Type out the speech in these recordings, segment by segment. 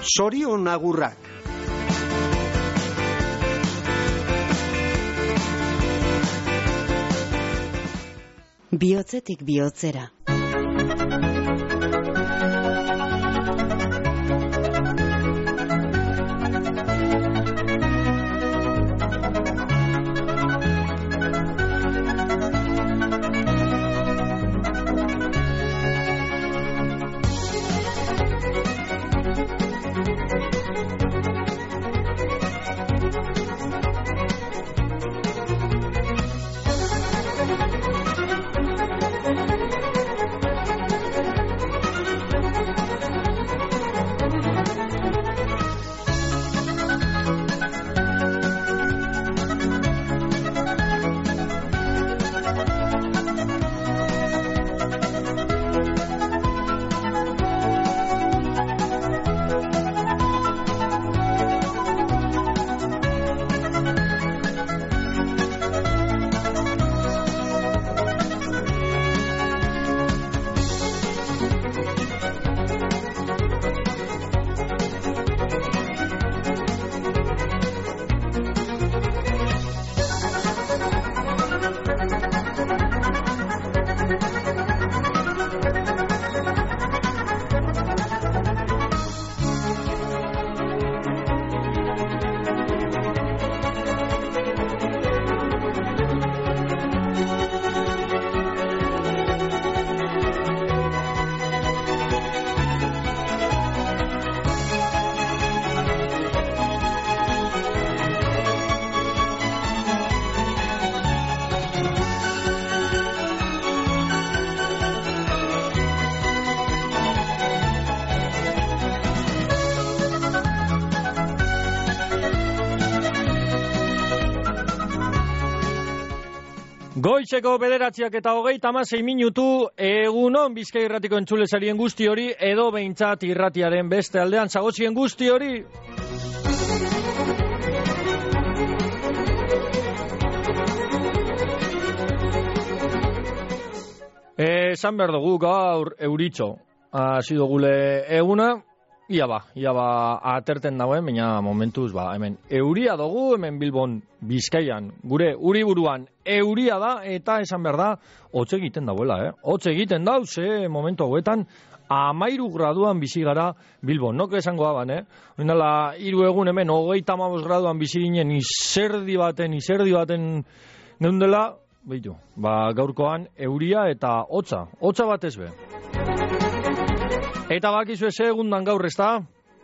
Zorion agurrak. Bihotzetik bihotzera. Goizeko 9:26 minutu, egunon Bizkai Irratiko entzulezarien guzti hori, edo behintzat irratiaren beste aldean zagozien guzti hori. Esan behar dugu gaur euritxo, hasi dugule eguna, ia ba, aterten dauen, baina momentuz, hemen euria dugu, hemen Bilbon, Bizkaian, gure uriburuan euria da, eta esan behar da, hotz egiten dauela, hotz egiten dau, ze momentu hauetan, 13 graduan bizi gara Bilbon, nok esango aban, Oindala, 3 egun hemen, 35 graduan bizi ginen, izerdi baten geundela, behitu, gaurkoan euria eta hotza batez be. Eta bakizu segundan gaur, ez da?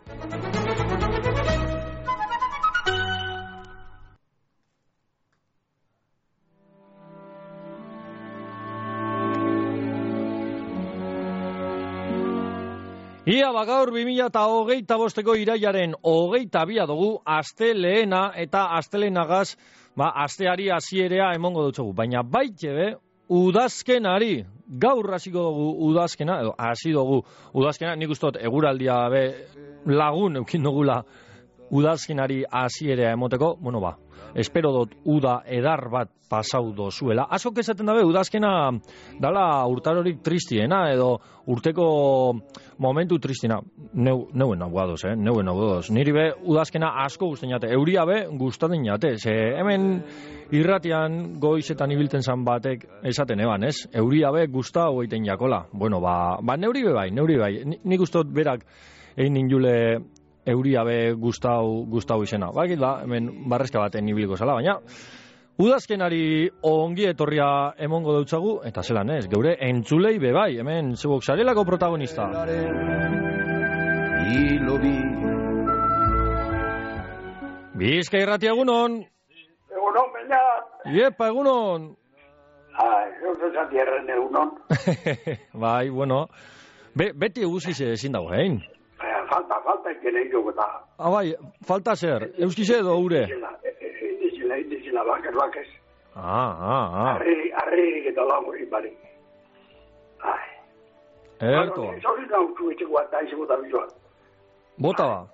Ia gaur 2025ko irailaren 22 dugu astelehena eta asteleenagaz asteari hasierea emongo dutzugu, baina baitxe udazkenari gaur hasiko dugu udazkena, edo hasi dugu udazkena, nik ustot eguraldia lagun eukin dugula udazkenari hasierea emoteko, espero dut uda edar bat pasau dozuela. Askok esaten dabe udazkena dala urtarorik tristiena, edo urteko momentu tristiena. Neuen nagoadoz, neuen nagoadoz. Niri be udazkena asko gusten jate, euria be gustaten jate, ze hemen irratian goizetan ibiltzen zan batek esaten eban, ez? Euria be gustau egiten jakola. Neuri be bai. Nik ustot berak egin ninjule euria be gustau izena. Bakit hemen barrezka baten ibiliko zala, baina udazkenari ongi etorria emongo dautzagu, eta zelan ez, geure entzulei be bai, hemen zebok zarelako protagonista. Bizkai Irratia egunon. Egunon, baina. Iepa, egunon. Eusko Zantierren egunon. Bai, bueno. Beti eguziz ezin dago, Falta ikenen dugu eta. Bai, falta zer, euskize edo ure? Indizela, bakez. Arrerik eta lamurik bari. Erto. Zaurin nautu etxeko eta izeko da biloa. Bota ba.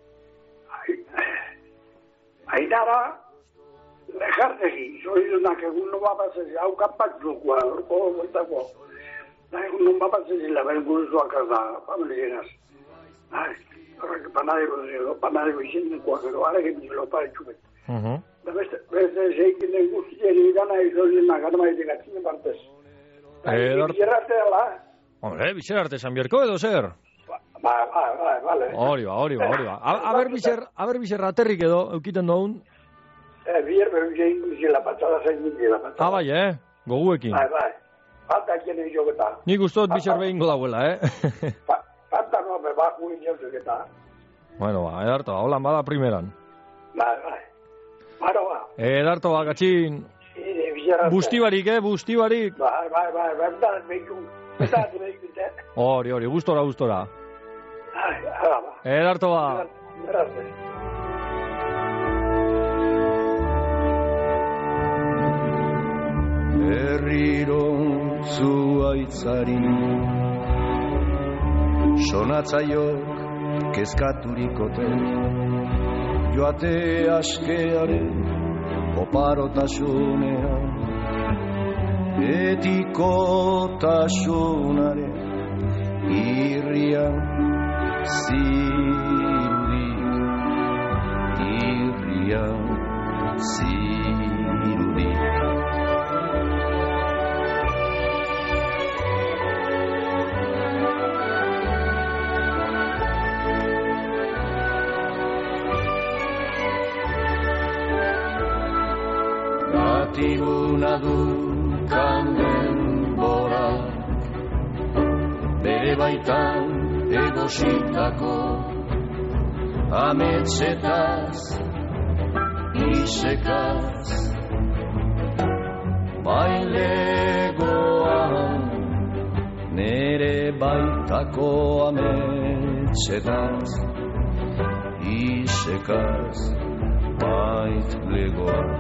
Ainara, lejartegi, zoidunak egun no babazezi, hau kapatzukoa, orko goitako. Egun no babazezi, labaren buruzuak da, familienaz. panadero izendekoak edo, arekin lopa etxuben. Da beste zeikin den guztieri gana izolenak armaitek atzinen partez. Bizerartea, Hombre, bizerarte San Bierko edo zer? Vale. Hori ba. Aber bizer aterrik edo, eukiten doun? Bier behuzein guztiela patxada zain guztiela patxada. Bai, goguekin. Bai. Falta ikene izoketa. Nik ustot bizer behingo dauela, Falta no, baku izoketa. Bueno, edarto, holan bada primeran. Bai. Baro, edarto, gatxin. Bustibarik, bustibarik. Bai, bertan behiku. Hori, gustora. Edarto ba. Berriro zuaitzari sonatzaiok kezkaturikote joate askearen oparotasunean etikotasunaren irrian zirudik Gatibuna dukan denbora bere baitan egositako ametsetaz isekaz bailegoan nere baitako ametsetaz isekaz baitlegoan.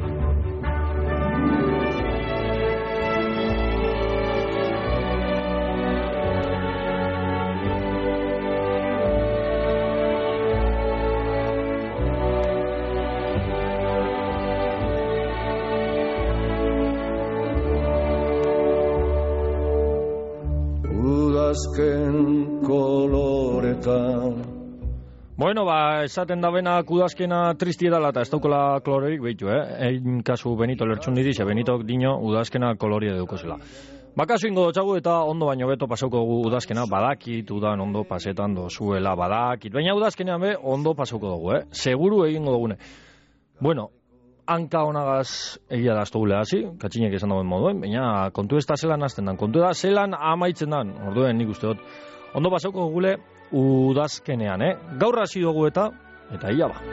Udazken koloretan. Bueno, esaten da benak udazkena tristi edala eta ez daukola kolorerik behitu, Egin kasu Benito lertxun dize, Benitok dino udazkena koloria edukozela. Bakasu ingo dotxagu eta ondo baino beto pasauko dugu udazkena, badakit udan ondo pasetan dozuela, badakit. Baina udazkenean be ondo pasauko dugu, Seguru egingo dugune. Bueno, hanka honagaz egia daztu gule hasi, katxinek esan dauen moduen, baina kontu ez da zelan azten dan, kontu da zelan amaitzen dan, orduen nik uste dut. Ondo pasauko gule udazkenean, Gaur hasi dugu eta ia ba.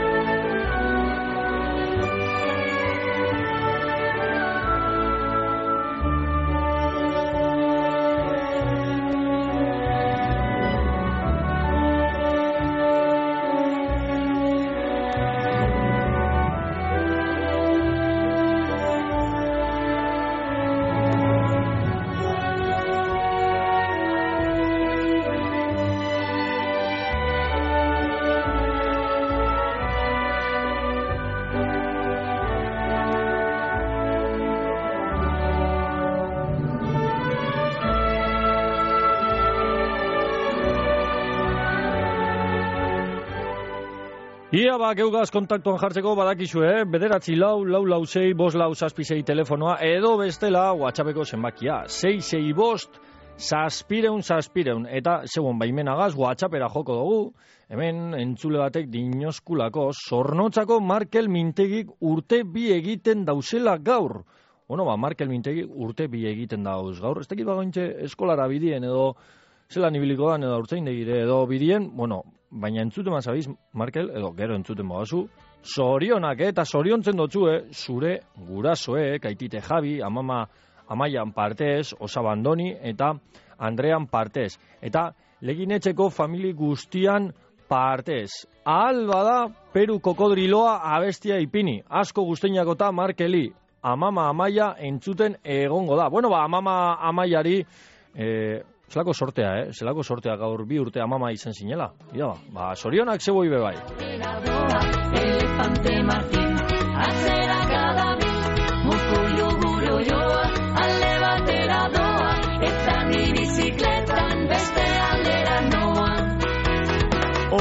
Ia geugaz kontaktuan jartzeko badakizu, Bederatzi 4 4 6 5 4 6 telefonoa, edo bestela WhatsAppeko zenbakia, 665 700 eta segun baimenagaz WhatsAppera joko dugu, hemen entzule batek dinoskulako Zornotzako Markel Mintegik urte 2 egiten dauzela gaur. Bueno, Markel Mintegik urte 2 egiten dauz gaur, ez dakit bagointxe eskolara bidien edo zelan ibiliko dan edo urtzaindegire edo bidien, bueno, baina entzuten mazabiz, Markel, edo gero entzuten bogazu, zorionak eta zoriontzen dotzue, zure gurasoek, Aitite Javi, Amaian partez, Osabandoni eta Andrean partez. Eta Leginetxeko famili guztian partez. Ahal bada Peru kokodriloa abestia ipini. Asko guzteinakota Markeli, Amaia entzuten egongo da. Bueno, Amama Amaiari... Zelako sortea, gaur 2 urte amama izen zinela. Ia, zorionak zeboi bebai. Elefante Martin, atzera kadabil, mukuilu guro joa, alde batera doa, eta ni bizikletan beste aldera noa.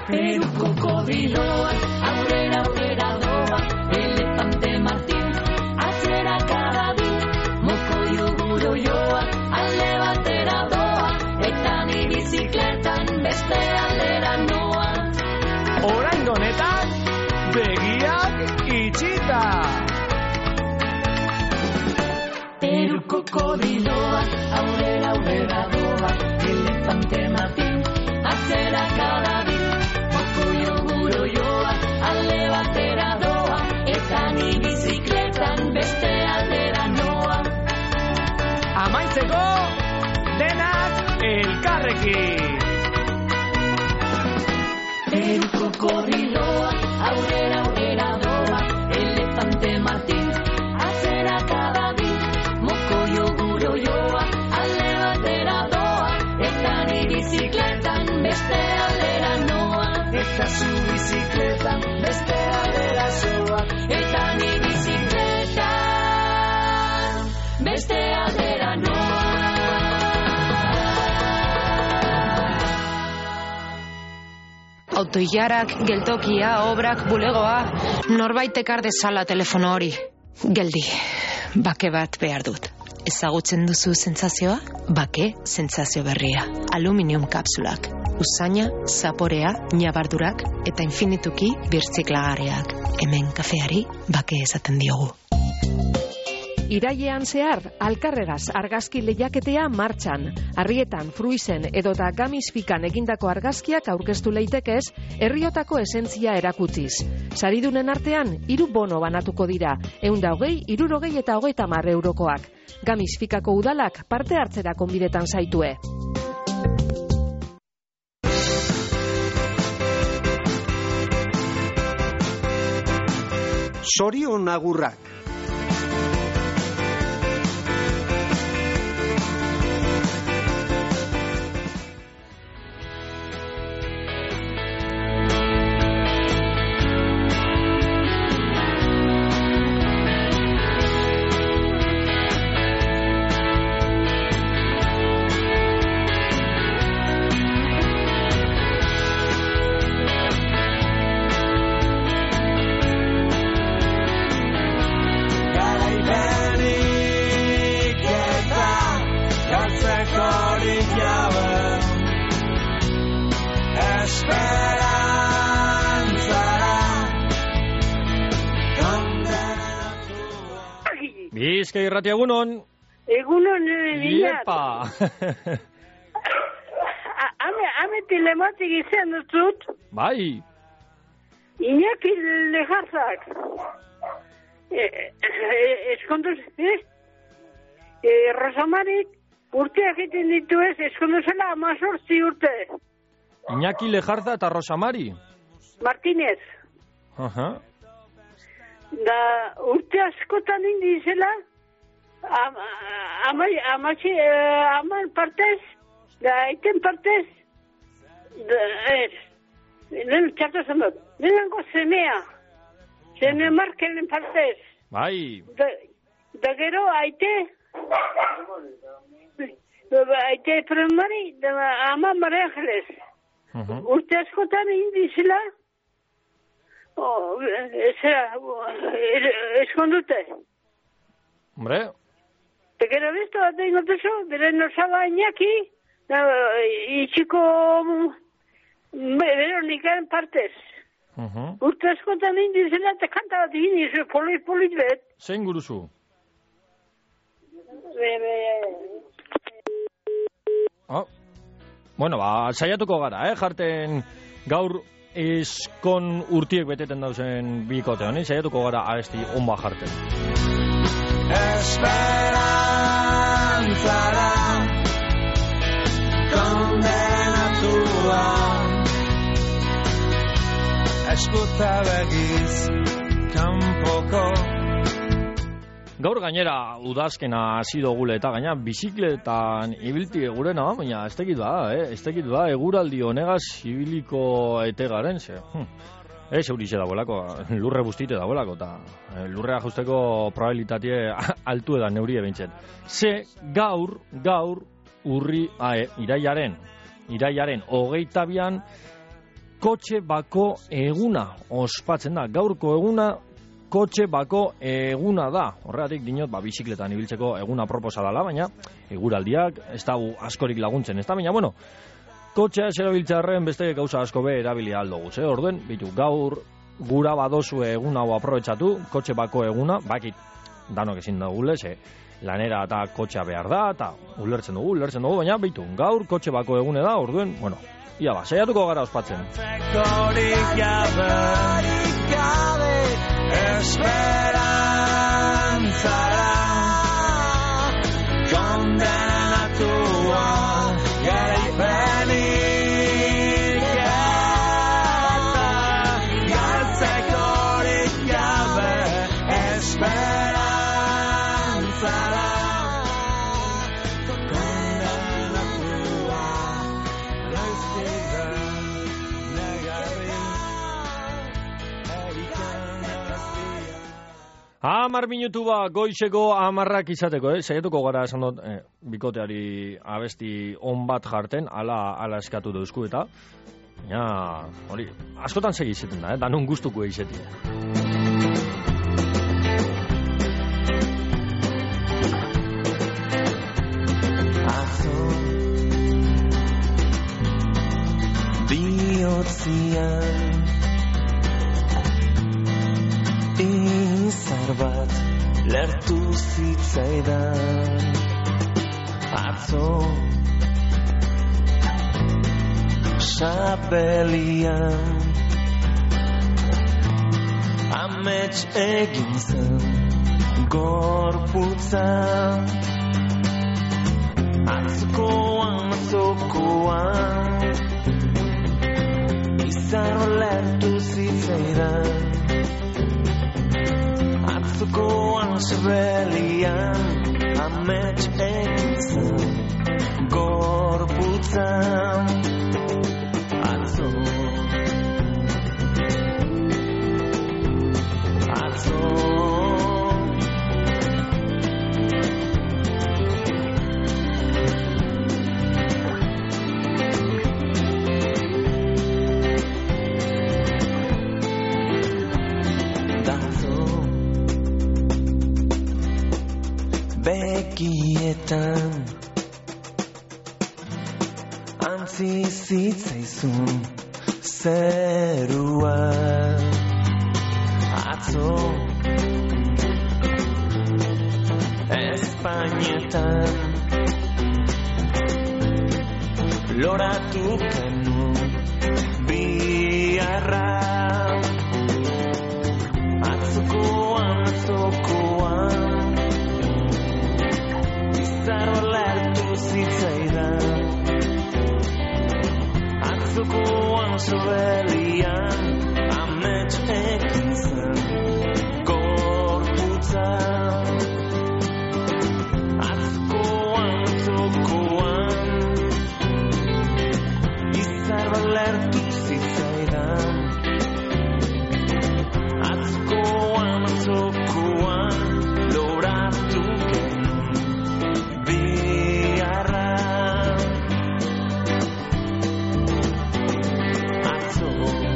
Peruko kodiloa, aurrera aurrera doa, elefante Martin, atzera karabil, mokoio guroioa, alde batera doa, eta ni bizikletan beste aldera noa. Orain honetan, begiak itxita! Peruko kodiloa, aurrera aurrera doa, elefante Martin, atzera karabil, mokoio guroioa, alde batera doa, eta ni bizikletan beste aldera noa. Amaitzeko, denak elkarrekin! Peruko kodiloa, aurrera aurrera doa, elefante Martin, atzera karabil, mokoio guroioa, alde batera doa, eta ni bizikletan beste aldera noa. Eta zu bizikletan beste aldera zoa, eta ni bizikletan beste aldera noa. Autoilarak, geltokia, obrak, bulegoa, norbait ekar dezala telefono hori. Geldi, bake bat behar dut. Ezagutzen duzu sentsazioa? Bake sentsazio berria. Aluminium kapsulak. Usaina, zaporea, ñabardurak eta infinituki birtziklagarriak. Hemen kafeari bake esaten diogu. Irailean zehar, Alkarregaz argazki lehiaketea martxan. Arrietan, Fruizen edota Gamisfikan egindako argazkiak aurkeztu leitekez, herriotako esentzia erakutziz. Saridunen artean, 3 bono banatuko dira, 120, 60 eta 30 eurokoak. Gamisfikako udalak parte hartzera konbidetan zaitue. Zorion agurrak. Bizkai irratia egunon. Egunon, bilat. Iepa! Hame telematik izan dut. Bai. Iñaki Lejarzak. Eskonduz, Rosamarik urteak egiten ditu ez, eskonduzela 18 urte. Iñaki Lejarza eta Rosamari. Martínez. Aha. Da urte askotan indizela, aman partez, da aiten partez, lehen txartu zen dut, lehenengo semea markelen partez. Bai. Da gero aite primari, ama Maria Ángeles. Urte askotan indizela, eskondute. Hombre. Te gero visto, tengo eso, bere nosaba Iñaki, itxiko Veronika en partez. Urte askotan indizela, te kanta bat iniz, polit bet. Zein guruzu? Bueno, saiatuko gara, jarten gaur eskon urtiek beteten dauzen bikote honi, saiatuko gara abesti onba jarten. Esperantzara kondenatua eskuta begiz kanpoko. Gaur gainera udazkena hasi dogule eta gaina bizikletan ibilti egurena, baina ez tekit da, eguraldi honegaz ibiliko etegaren, ze. Eurixe dagoelako, lurre bustite dagoelako, eta lurre ajusteko probabilitatea altu edan neurie bintzen. Ze gaur iraiaren 22an kotxe bako eguna ospatzen da. Gaurko eguna kotxe bako eguna da. Horregatik dinot, bizikletan ibiltzeko eguna proposa dela, baina eguraldiak ez dago askorik laguntzen, ez da, baina, bueno, kotxea erabiltzearren beste gauza asko be erabilia aldoguz, orduen, bitu, gaur gura badozue egun hau aprobetxatu, kotxe bako eguna, bakit, danok ezin dugule, lanera eta kotxea behar da, eta ulertzen dugu, baina bitu, gaur kotxe bako egune da, orduen, bueno, ia ba, saiatuko gara ospatzen. Esperantzara kondenatua garaipenik eta galtzekorik gabe esperantzara kondenatua laizkira negarri 10 minutu goizeko 10 izateko, saiatuko gara esan dut bikoteari abesti on bat jarten, ala eskatu duzku eta ja, hori, askotan segi izaten da, danon gustuko izatea. Bihotzian izar bat lertu zitzaidan atzo sabelian amets egin zen gorputza atzokoan izaro lertu zitzaidan atzokoan sabelian amets egin zen gorputza atzo begietan antzi zitzaizun zerua atzo Espainetan loratu kenu biarra atzokoan izaro lertu zitzaidan atzokoan sobelian amets egin zen gorputza izaro lertu zitzaidan atzokoan loratu genuen biarra atzo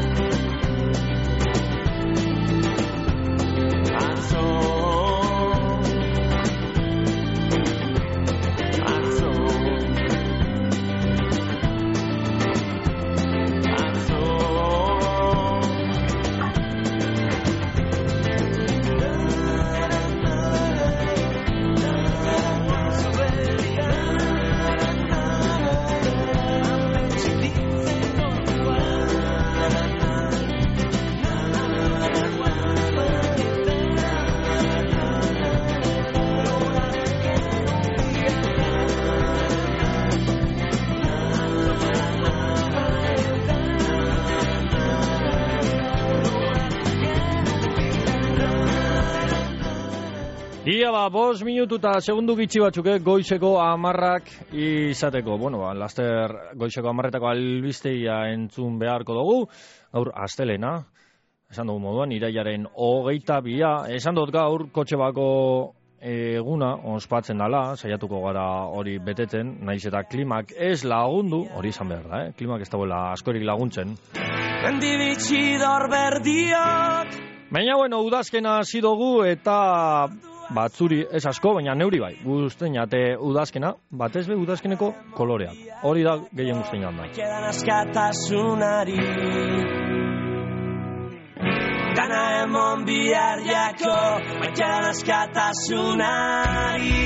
Ia 5 minutu eta segundu gitxi batzuk, goizeko 10 izateko. Bueno, laster goizeko 10etako albistegia entzun beharko dugu. Gaur astelena, esan dugu moduan, irailaren 22, esan dut gaur kotxe bako eguna ospatzen dela, saiatuko gara hori betetzen, naiz eta klimak ez lagundu, hori izan behar da, klimak ez dagoela askorik laguntzen. Mendibitxidor berdiok. Baina, bueno, udazkena hasi dugu eta batzuri ez asko, baina neuri bai. Guztein ate udazkena, batez be udazkeneko koloreak. Hori da gehien guztein handa. Maikedan askatasunari. Dana emon bihar jako, maikedan askatasunari.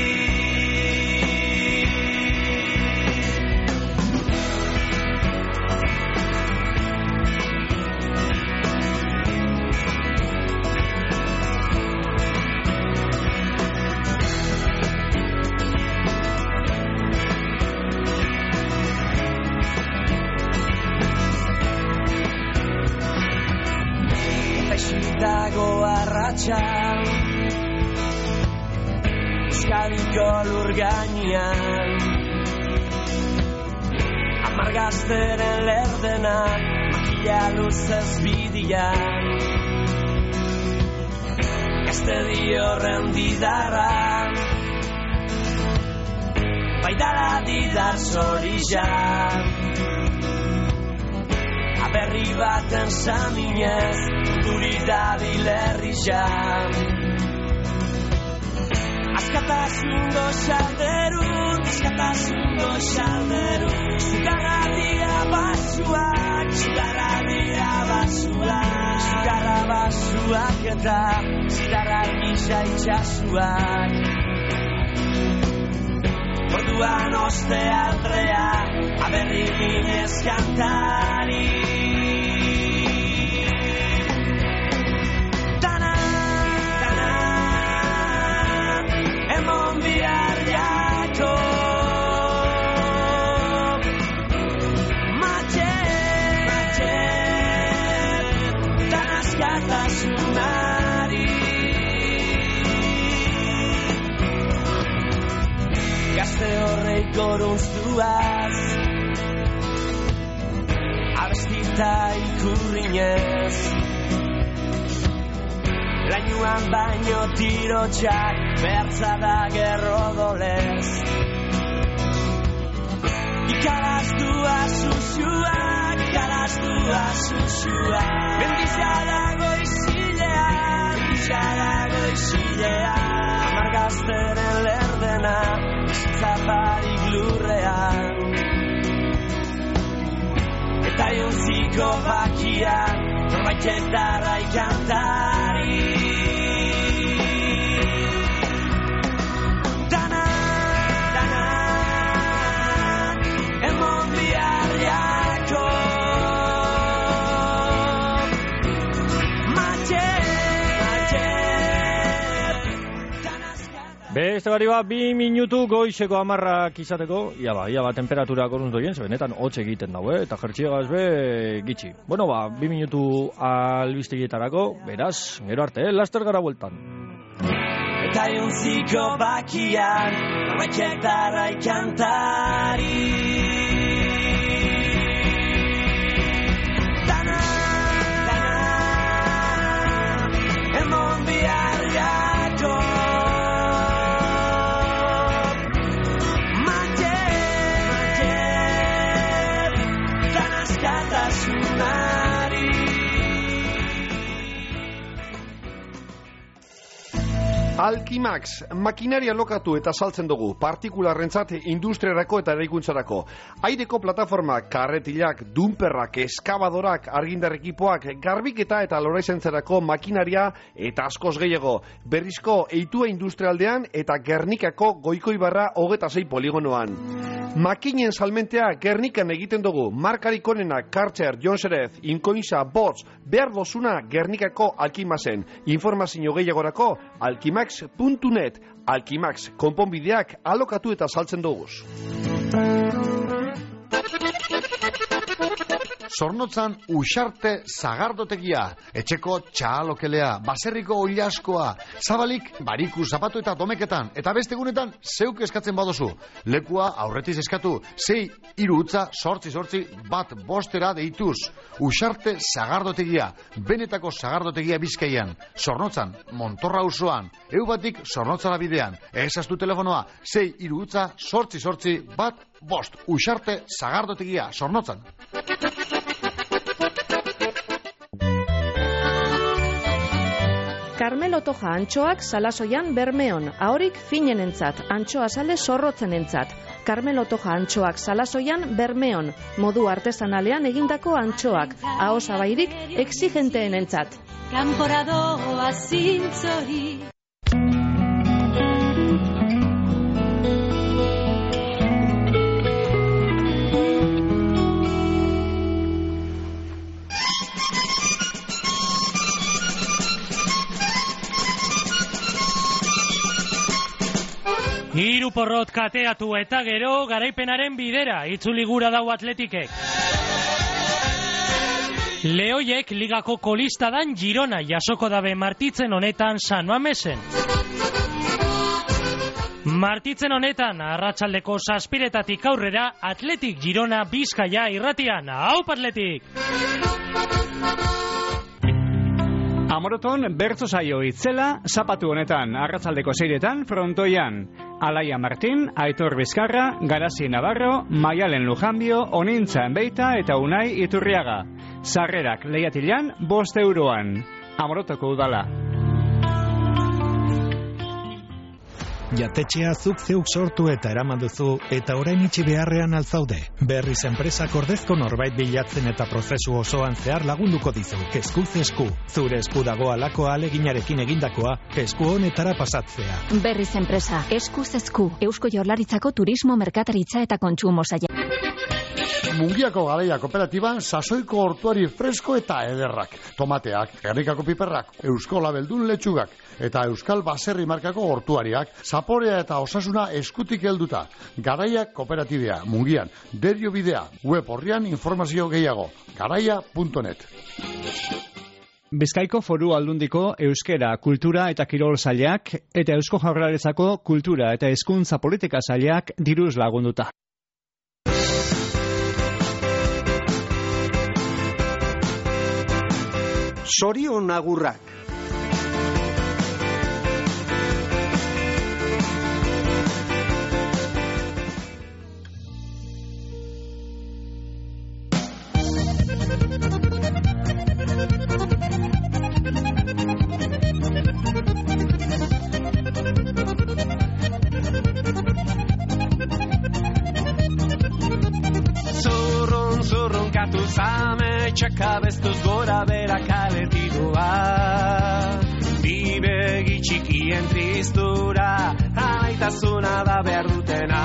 Dago arratxan Euskadiko lur gainean Amargazteren lerdenak Makila luzez bidian Gazte diorren didarra Baidara didar zorizan Aberri baten saminez Duri dabil herrizan Askatasun goxalderun Askatasun goxalderun Zugarra dira basuak Zugarra dira basuak Zugarra basuak eta Zidarra gisa itxasuak Orduan oste aldrea Aberri minez kantari Gazte horreik gorunztuaz Abestita ikurrinez Lainuan baino tirotxak Bertza da gerrodolez Ikaraztua susuak Ikaraztua susuak Mendizadago izilean Mendizadago izilean Amargazteren lerdena Zaparik lurrean Eta jonziko bakian Norbaitetara ikantari Dana, dana Emon biharriako Beste bari bat, 2 minutu goizeko 10 izateko, ia ba, temperatura gorun doien, benetan hotz egiten dago, eta jertxiegaz be gitxi. Bueno, 2 minutu albistegietarako, beraz, gero arte, laster gara bueltan. Eta jonziko bakian, norbaitetara ikantari Dana, dana, emon biharriako Alkimax, makinaria lokatu eta saltzen dugu, partikularrentzat industriarako eta eraikuntzarako. Aireko plataformak, karretilak, dumperrak, eskabadorak, argindar ekipoak, garbiketa eta loraizentzarako makinaria eta askoz gehiago. Berrizko eitua industrialdean eta Gernikako Goikoibarra 26 poligonoan. Makinen salmentea Gernikan egiten dugu, markarik onenak Karcher, Jonserez, Inkoinza, Bots, behar dozuna Gernikako Alkimaxen. Informazio gehiagorako alkimax.net. Alkimax, konponbideak alokatu eta saltzen duguz. Zornotzan Uxarte Zagardotegia, etxeko txalokelea, baserriko oilaskoa, zabalik bariku zapatu eta domeketan, eta beste egunetan zeuk eskatzen badozu. Lekua aurretiz eskatu, 6-3-8-8-1 deituz. Uxarte Zagardotegia, benetako Zagardotegia Bizkaian, Zornotzan, Montorra auzoan, eubatik Zornotzara bidean, ezaztu telefonoa, 6-3-8-8-1 Uxarte Zagardotegia, Zornotzan. Carmelo Toja antxoak Salasoian Bermeon, ahorik finenentzat, antxoa sale zorrotzenentzat. Carmelo Toja antxoak Salasoian Bermeon, modu artesanalean egindako antxoak, aho zabairik exigenteenentzat. Kanpora doa zintzori. Hiru porrot kateatu eta gero garaipenaren bidera itzuli gura dau Atletikek. Lehoiek ligako kolista dan Girona jasoko dabe martitzen honetan San Mamesen. Martitzen honetan arratsaldeko 7:00 aurrera Atletik Girona Bizkaia irratian. Aupa Atletik! Amoroton bertso saio itzela zapatu honetan arratsaldeko 6:00 frontoian. Alaia Martin, Aitor Bizkarra, Garazi Navarro, Maialen Lujanbio, Onintza Enbeita eta Unai Iturriaga. Sarrerak lehiatilan 5 euroan. Amorotoko udala. Jatetxea zuk zeuk sortu eta eraman duzu eta orain itxi beharrean alzaude. Berriz enpresak ordezko norbait bilatzen eta prozesu osoan zehar lagunduko dizu. Eskuz esku. Zure esku dago alako aleginarekin egindakoa, esku honetara pasatzea. Berriz enpresa, eskuz esku. Eusko Jaurlaritzako Turismo, Merkataritza eta Kontsumo Saila. Mungiako Garaia Kooperatiban sasoiko hortuari fresko eta ederrak. Tomateak, Gernikako piperrak, Eusko Labeldun letxugak eta Euskal Baserri markako hortuariak, zaporea eta osasuna eskutik helduta. Garaia Kooperatibea, Mungian, Derio bidea, web horrian informazio gehiago, garaia.net. Bizkaiko Foru Aldundiko Euskera, Kultura eta Kirol Sailak eta Eusko Jaurlaritzako Kultura eta Hezkuntza Politika Sailak diruz lagunduta. Sorion agurrak. Zurrun katu zame txakabeztuz gora bera kaletidua. Bibegi txikien tristura, aitasuna da behar dutena.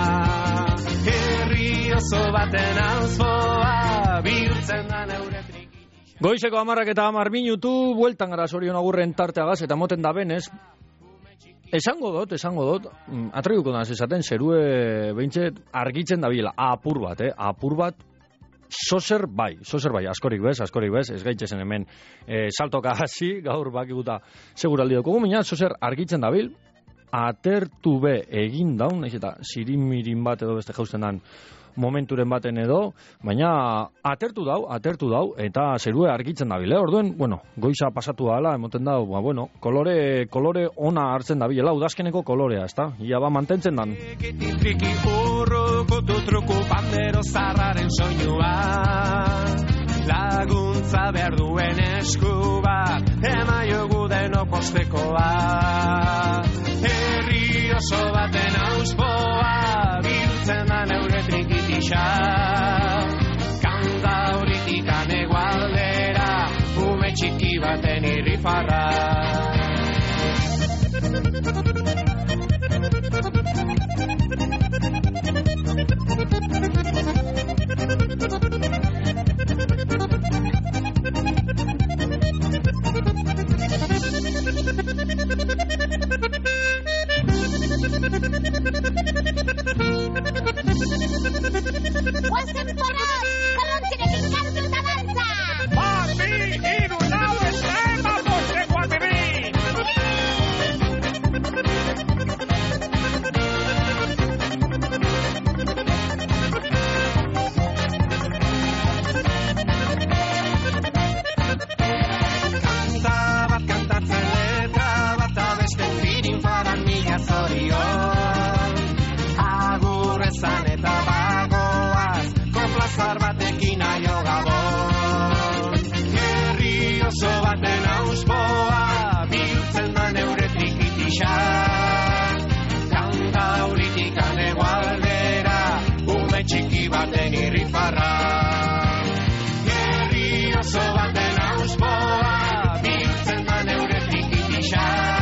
Herri oso baten auzpoa, bihurtzen da neure triki. Goizeko 10:10 minutu, bueltan gara Sorion agurren tarteagaz eta moten da benez. Esango dut, atraiuko da esaten, zerue behintzet argitzen da biela, apur bat, sozer bai, askorik bez, ez gaitzezen hemen saltoka hasi, gaur bakiguta seguraldi dugu, mina, sozer argitzen da bil, atertu be egin daun, naiz eta zirimirin bat edo beste jausten dan momenturen baten edo, baina atertu dau, eta zerue argitzen da bil, orduen, goiza pasatu ala, emoten dau, kolore ona hartzen da bilela, udazkeneko kolorea, ezta? Ia ba mantentzen dan. Triki urruko tutruku bandero zarraren soinua, laguntza behar duen esku bat, emaiogu denok postekoa. Herri oso baten auspoa, bihurtzen da neure trikitisa. Kanta horitik anegualdera, ume txiki baten irrifarra. Guazen porrot, korrontzirekin kantu eta dantza! Bat, bi, hiru, lau, estrema, bost, Auzo baten auspoa, biltzen da neure trikitisa.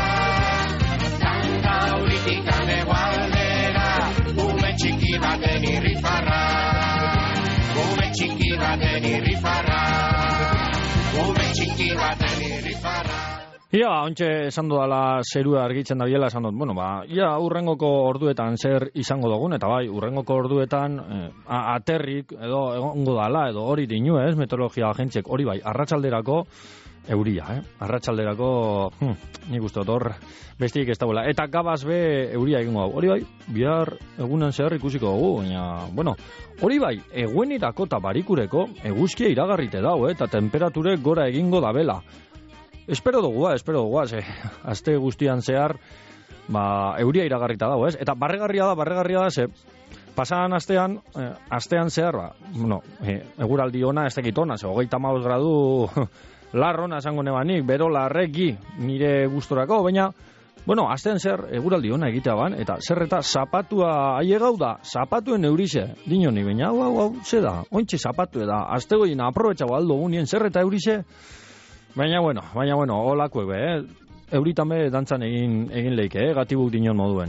Tanga horitik anegualdera, ume txiki baten irrifarra. Ume txiki baten irrifarra. Ume txiki baten irrifarra. Ia, ontxe esan dudala zerua argitzen da biela, esan dut, bueno, ia urrengoko orduetan zer izango dugun, eta bai, urrengoko orduetan aterrik edo egongo dala, edo hori dinu, meteorologia agentziek, hori bai, arratsalderako euria, arratsalderako, nik uste dut hor, bestiik ez dagoela, eta gabaz be euria egingo hau, hori bai, bihar egunen zehar ikusiko dugu, baina, bueno, hori bai, eguenirako eta barikureko eguzkia iragarrite dau, eta temperaturek gora egingo dabela. Espero dugu, aste guztian zehar, euria iragarrita dago, ez? Eta barregarria da, ze pasadan astean zehar, eguraldi ona, ez dakit ona, ze 35 gradu larrona esango nebanik, bero larreki nire gustorako, baina, bueno, astean zehar eguraldi ona egitea ban, eta zerreta zapatua aiegau da, zapatuen eurixe, dino ni, baina, hau, ze da, ointxe zapatu da, aste goien aprobetxago aldo gunien, zerreta eurixe, Baina bueno, holako euritame dantzan egin leike, gatibuk dinon moduen.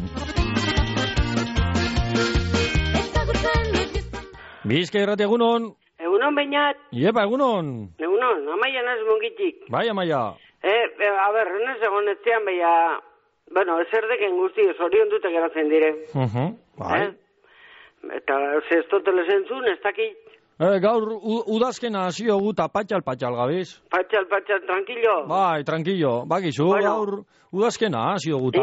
Bizka irrati egunon. Egunon, Beñat. Iepa, egunon. Egunon, Amaia naz mongitik. Bai, Amaia. A ber, nez egon etzean, baina, bueno, ezerdeken guzti, zorion dute geratzen dire. Bai. Eta ez totele zentzun, ez dakit. Gaur udazkena hasio gu eta patxal gabiz. Patxal, tranquilo. Bai, tranquilo. Bakizu, bueno, gaur udazkena hasio gu eta.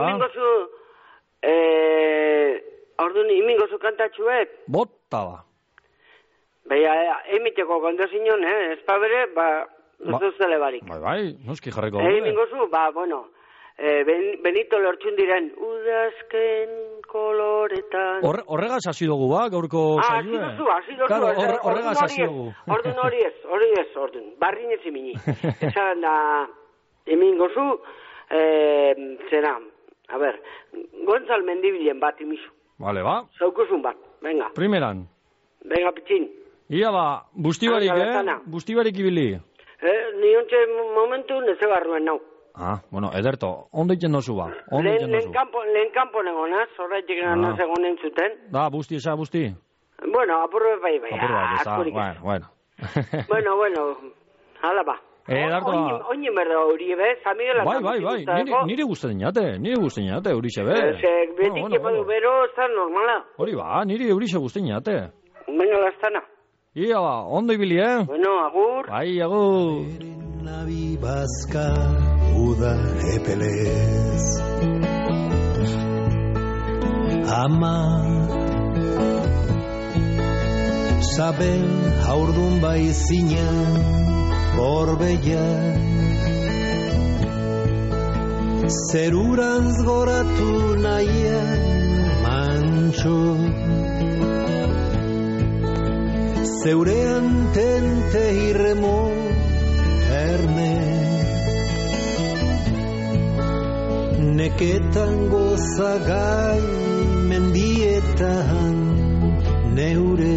Imingozu kantatxuek. Bota ba. Baina, emiteko kondozinon, ez pa bere, ez duzele barik. Bai, noski jarriko. Imingozu, bueno, Benito lortzun diren, udazken koloretan. Horregaz hasi dugu, gaurko saioe. Hasi duzu. Horregaz hasi dugu. Ordun hori ez, barrin ez imini. Esan da, emingozu, zera, a ber, Gontzal Mendibilen bat imizu. Vale, ba. Zaukuzun bat, venga. Primeran. Venga, pitxin. Ia ba, bustibarik ibili. Ni ontxe momentu neze barruen nau. Bueno, ederto, ondo iten dozu ba. Lehen kanpo negonaz, horretik naz egonen zuten. Da, busti. Bueno, apurbe bai. Apurbe, bueno. Bueno, hala ba. Ederto. Oinen berda hori bez, amigela. Bai, nire guztetan jate, eurixe be. Betik epadu bero, ez da normala. Hori ba, nire eurixe guztetan jate. Venga, lastana. Ia ba, ondo ibili, Bueno, agur. Bai, agur. Nabi bazka uda epelez Ama Saben haurdun bai zina Borbeia Zerurantz goratu nahian Mantxo Zeurean tente irremo Erne Neketan gozagai mendietan Neure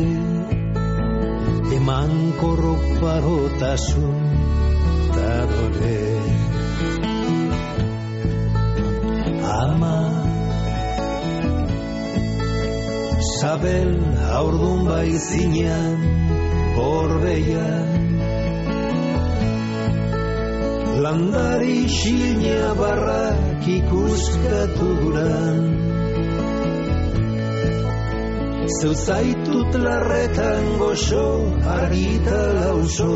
eman korroparotasun Tadore Ama Sabel haurdun baizinean Borbeian Landari xilnia barrak ikuskatu guran Zeu zaitut larretan goxo argita lauso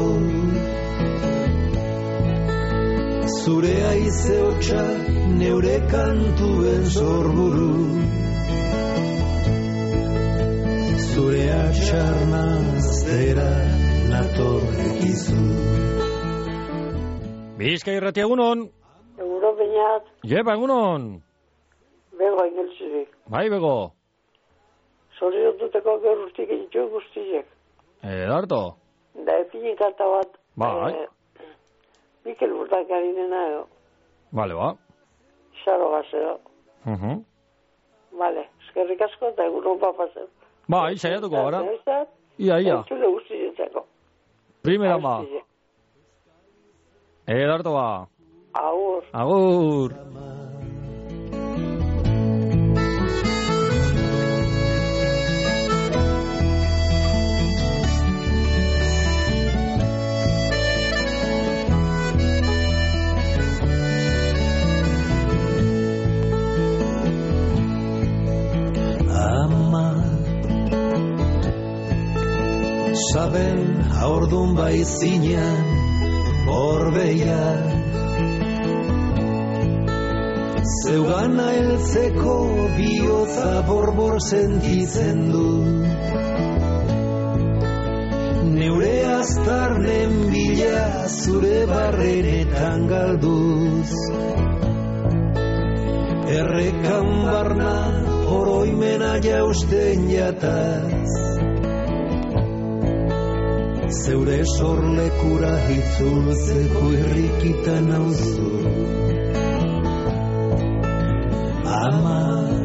Zure aize hotxak neure kantuen zorburu Zure atxarnaztera natorrekizu Bizka irrati egunon. Egunon, Beñat. Jepa, egunon. Bego, ingeltzirik. Bai, bego. Zorion duteko gerrustik egitxo guztiek. Edarto. Da epinin kanta bat. Bai. Mikel Burtakarinen edo. Vale, ba. Xaro gazero. Vale, eskerrik asko eta egunon papazen. Bai, saiatuko gara. Ia. Entzule guztietzako. Primera ba. Ederto ba. Agur. Agur. Sabel haurdun baizinean borbeia Zeugana heltzeko bihotza borbor sentitzen du Neure aztarnen bila zure barrenetan galduz Errekan barna oroimena jausten jataz Zeure sorlekura itzultzeko irrikitan nauzu Ama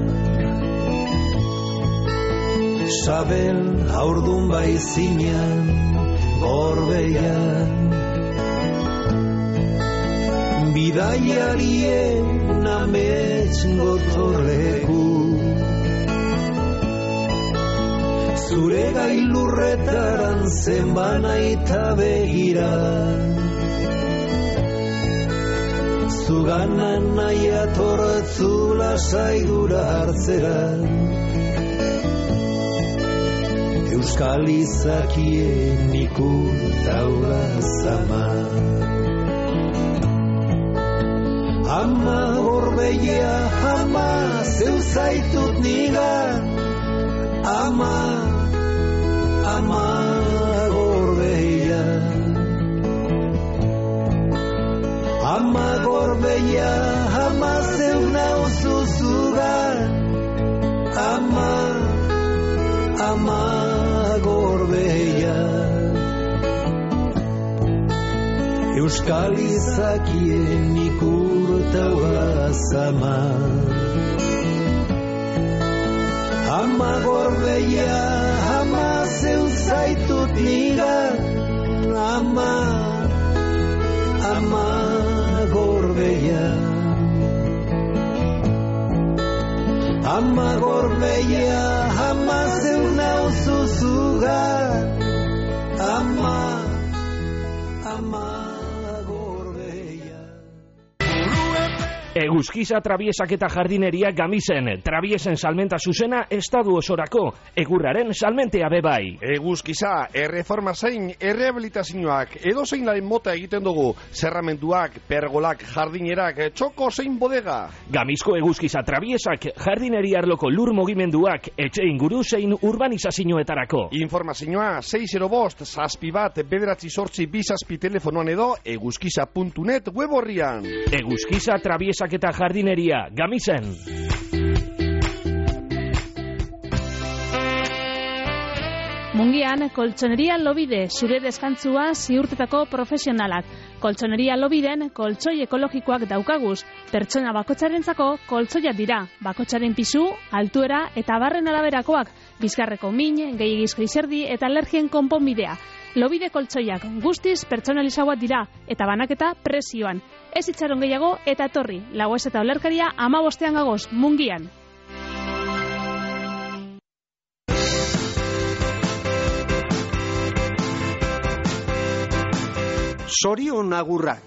Sabel haurdun baizinean gorbeian Bidaiarien amets gotorleku Zure gailurretaran zenbana eta begira Zuganan nahi atortzula saidura hartzera Euskal izakien ikur daula zama Ama gorbeia, ama zeu zaitut nigan Ama gorbeia Ama gorbeia Ama zeu nauzu zugan Ama gorbeia Euskal izakien ikurtaua zama Ama gorbeia, ama zeu zaitut nigan Ama gorbeia Ama gorbeia, ama zeu nauzu zugan Ama Eguzkiza Trabiesak eta Jardineria Gamisen, trabiesen salmenta zuzena estadu osorako, egurraren salmentea bebai. Eguzkiza, erreforma zein, errehabilitazioak, edo zein laren mota egiten dugu, zerramenduak, pergolak, jardinerak, txoko zein bodega. Gamizko Eguzkiza Trabiesak, Jardineria arloko lur mugimenduak, etxe inguru zein urbanizazioetarako. Informazioa, 605, zazpi bat, bederatzi sortzi bizazpi telefonoan edo, eguzkiza.net web horrian. Eguzkiza Trabiesak eta Jardineria Gamisen. Mungian, Koltsoneria Lobide, zure deskantzua ziurtetako profesionalak. Koltsoneria Lobiden, koltsoi ekologikoak daukaguz. Pertsona bakotxarentzako koltsoiak dira. Bakotxaren pisu, altuera eta barren araberakoak. Bizkarreko min, gehiagizko izerdi eta alergien konponbidea. Lobide koltsoiak guztiz pertsonalizagoak dira eta banaketa prezioan. Ez itxaron gehiago eta etorri. Laguez eta olerkaria 15 gagoz, Mungian. Zorion agurrak.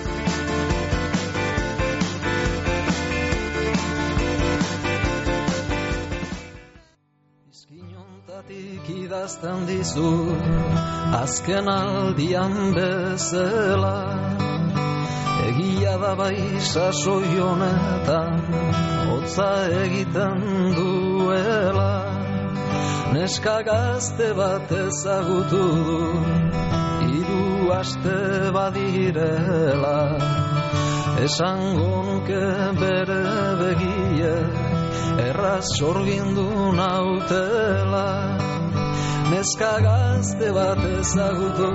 Izkinontatik idazten dizu, azken aldian bezala. Egia da bai sasoi honetan, hotza egiten duela. Neska gazte bat ezagutu du, 3 aste badirela. Esango nuke bere begie, erraz sorgindu nautela. Neska gazte bat ezagutu,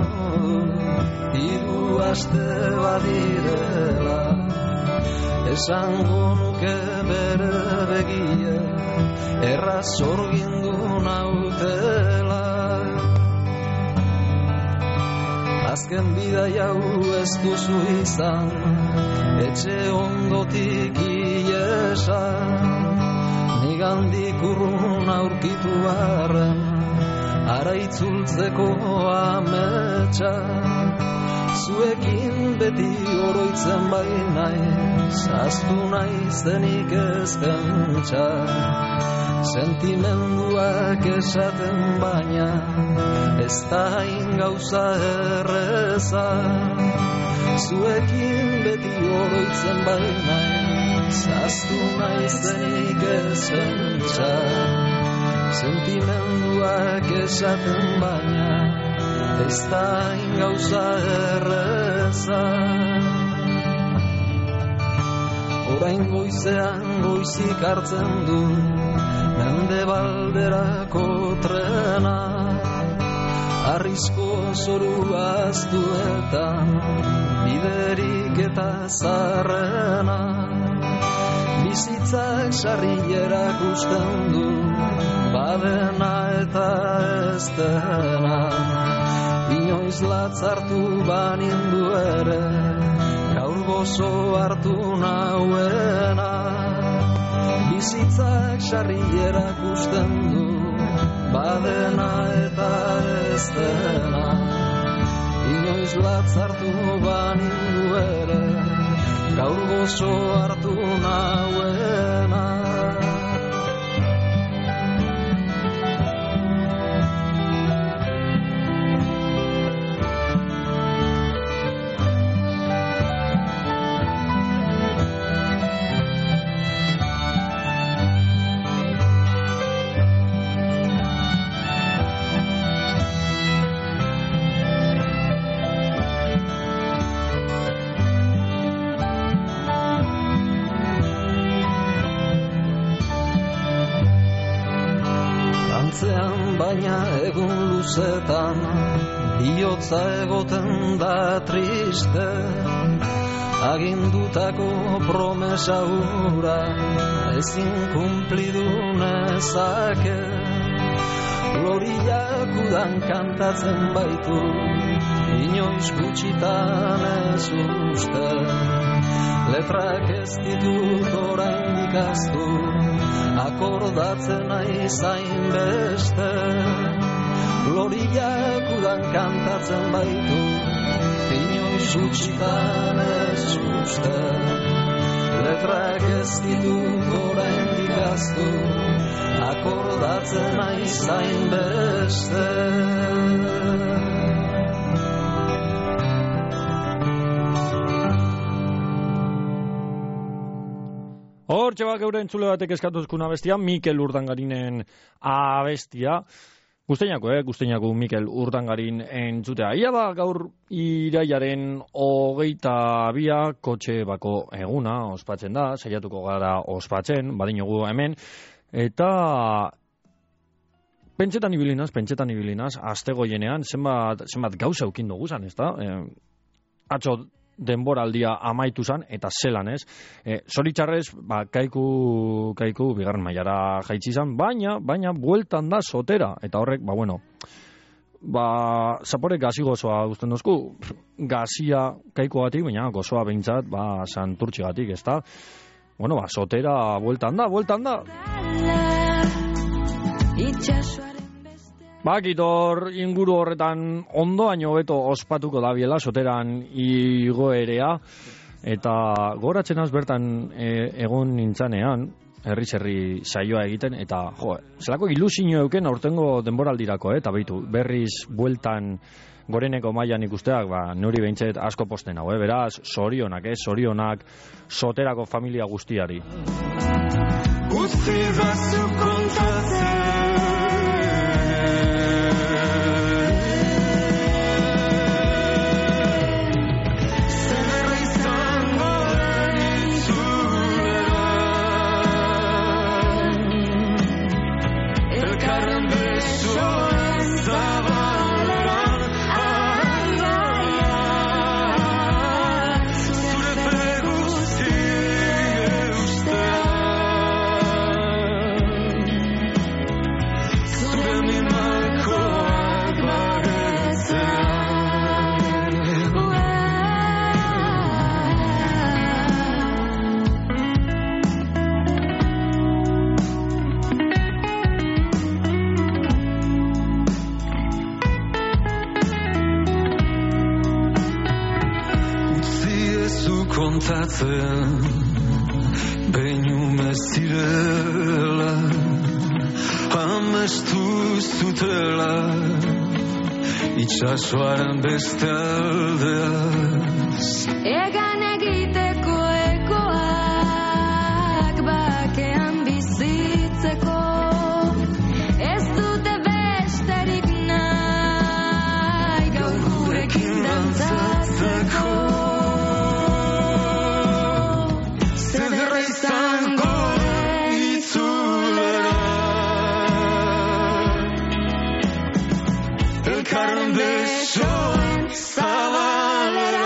3 aste badirela. Esango nuke bere begie, erraz sorgindu nautela. azken bidai hau ez duzu izan, etxe ondotik iesa, nigandik urrun aurkitu arren, ara itzultzeko ametsa, zuekin beti oroitzen bainaiz, aztu naizenik ez pentsa, sentimenduak esaten baina, ez da hain gauza erreza, zuekin beti oroitzen bainaiz, aztu naizenik ez pentsa, sentimenduak esaten baina, ez da hain gauza erreza. Orain goizean goizik hartzen du Mendebalderako trena, arrizko zoru aztuetan biderik eta zarrena, bizitzak sarrierak usten du badena eta ez dena, inoiz latzartu banindu ere gaur gozo hartu nauena, bizitzak sarrierak usten du badena eta ez dena, inoiz latzartu banindu ere gaur gozo hartu nauena. Baina egun luzetan bihotza egoten da triste, agindutako promesa hura ezin kumplidu nezake, loriak udan kantatzen baitu inoiz gutxitan ez uste, letrak ez ditut oraindik ahaztu, akordatzen aizain beste, loriak udan kantatzen baitu inoiz gutxitan ez uste, letrak ez ditut oraindik ahaztu, akordatzen aizain beste. Hortxe bak eure entzule batek eskatuzkuna abestia, Mikel Urdangarinen abestia. Guzteinako Mikel Urdangarin entzutea. Ia da gaur irailaren 22 kotxe bako eguna ospatzen da, saiatuko gara ospatzen, badinogu hemen, eta pentsetan ibilinaz, aste goienean, zenbat gauza eukin dugu zan, ez da? Atzo denboraldia amaitu zan, eta zelan ez. Zoritxarrez, kaiku bigarren mailara jaitsi zan, baina bueltan da sotera, eta horrek, zaporek gazi gozoa guzten dozku, gazia kaikoatik, baina gozoa behintzat, santurtxigatik, ez da. Sotera bueltan da. Bakitor inguru horretan ondo baino hobeto ospatuko da biela soteran igoerea, eta goratzen az bertan egon nintzanean herri saioa egiten, eta zelako ilusio euken aurtengo denboraldirako, eta beitu berriz bueltan goreneko mailan ikusteak, nuri behintzet asko posten hau, beraz, zorionak soterako familia guztiari. Utzidazu kontatzen zu kontatzen behin ume zirela amestu zutela itxasoaren beste aldeaz Egan egiteko ekoak bakean bizitzeko ez dute besterik nahi gaur gurekin dantzatzeko Zederra izango itzulera Elkarren besoen zabalera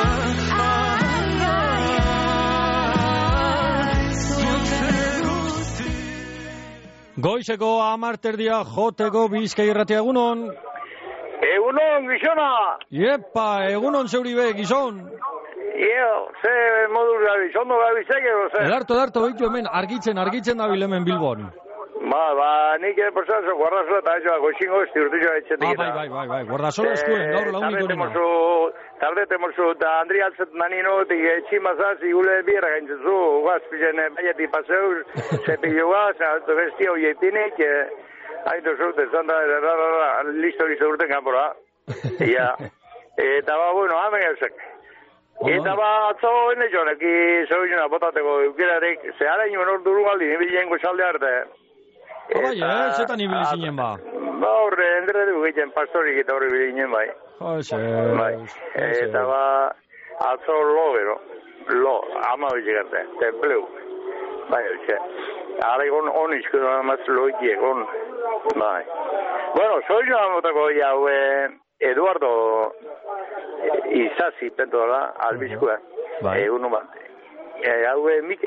Goizeko 10:00 joteko Bizkai Irratia egunon. Egunon, gizona. Iepa, egunon zeuri be, gizon. Ze moduz gabiz, ondo gabizek edo, ze? Edarto, behitu hemen, argitzen dabil hemen Bilbon. Nik porzazo, guardazola eta joa, goxingo ez diurtuzioa etxetik. Bai, guardazola eskuen, gaur launiko nina. Tardete morzu, eta Andri altzet nanino, etximazaz, igule bierra gaintzetzu, guazpizen baieti paseuz, zepillo guaz, bestia oietinik, haintu zurte, zanda, listo urten kanpora. Eta bueno, hamen gauzak. Eta atzo ene jonek, zoizuna botateko eukerarik, ze harain honor durugaldi, nibilen gozalde arte. Bai, zetan ibili zinen ba? Horre,endre dugu egiten pastorik eta horre ibili ginen bai. Eta atzo ama hori zegarte, templeu. Bai, hori Ara egon izko da maz loikiek, bai. Bueno, zoizuna botako jau, Eduardo Izazi, pento da, albizkoa, egun bat. Hau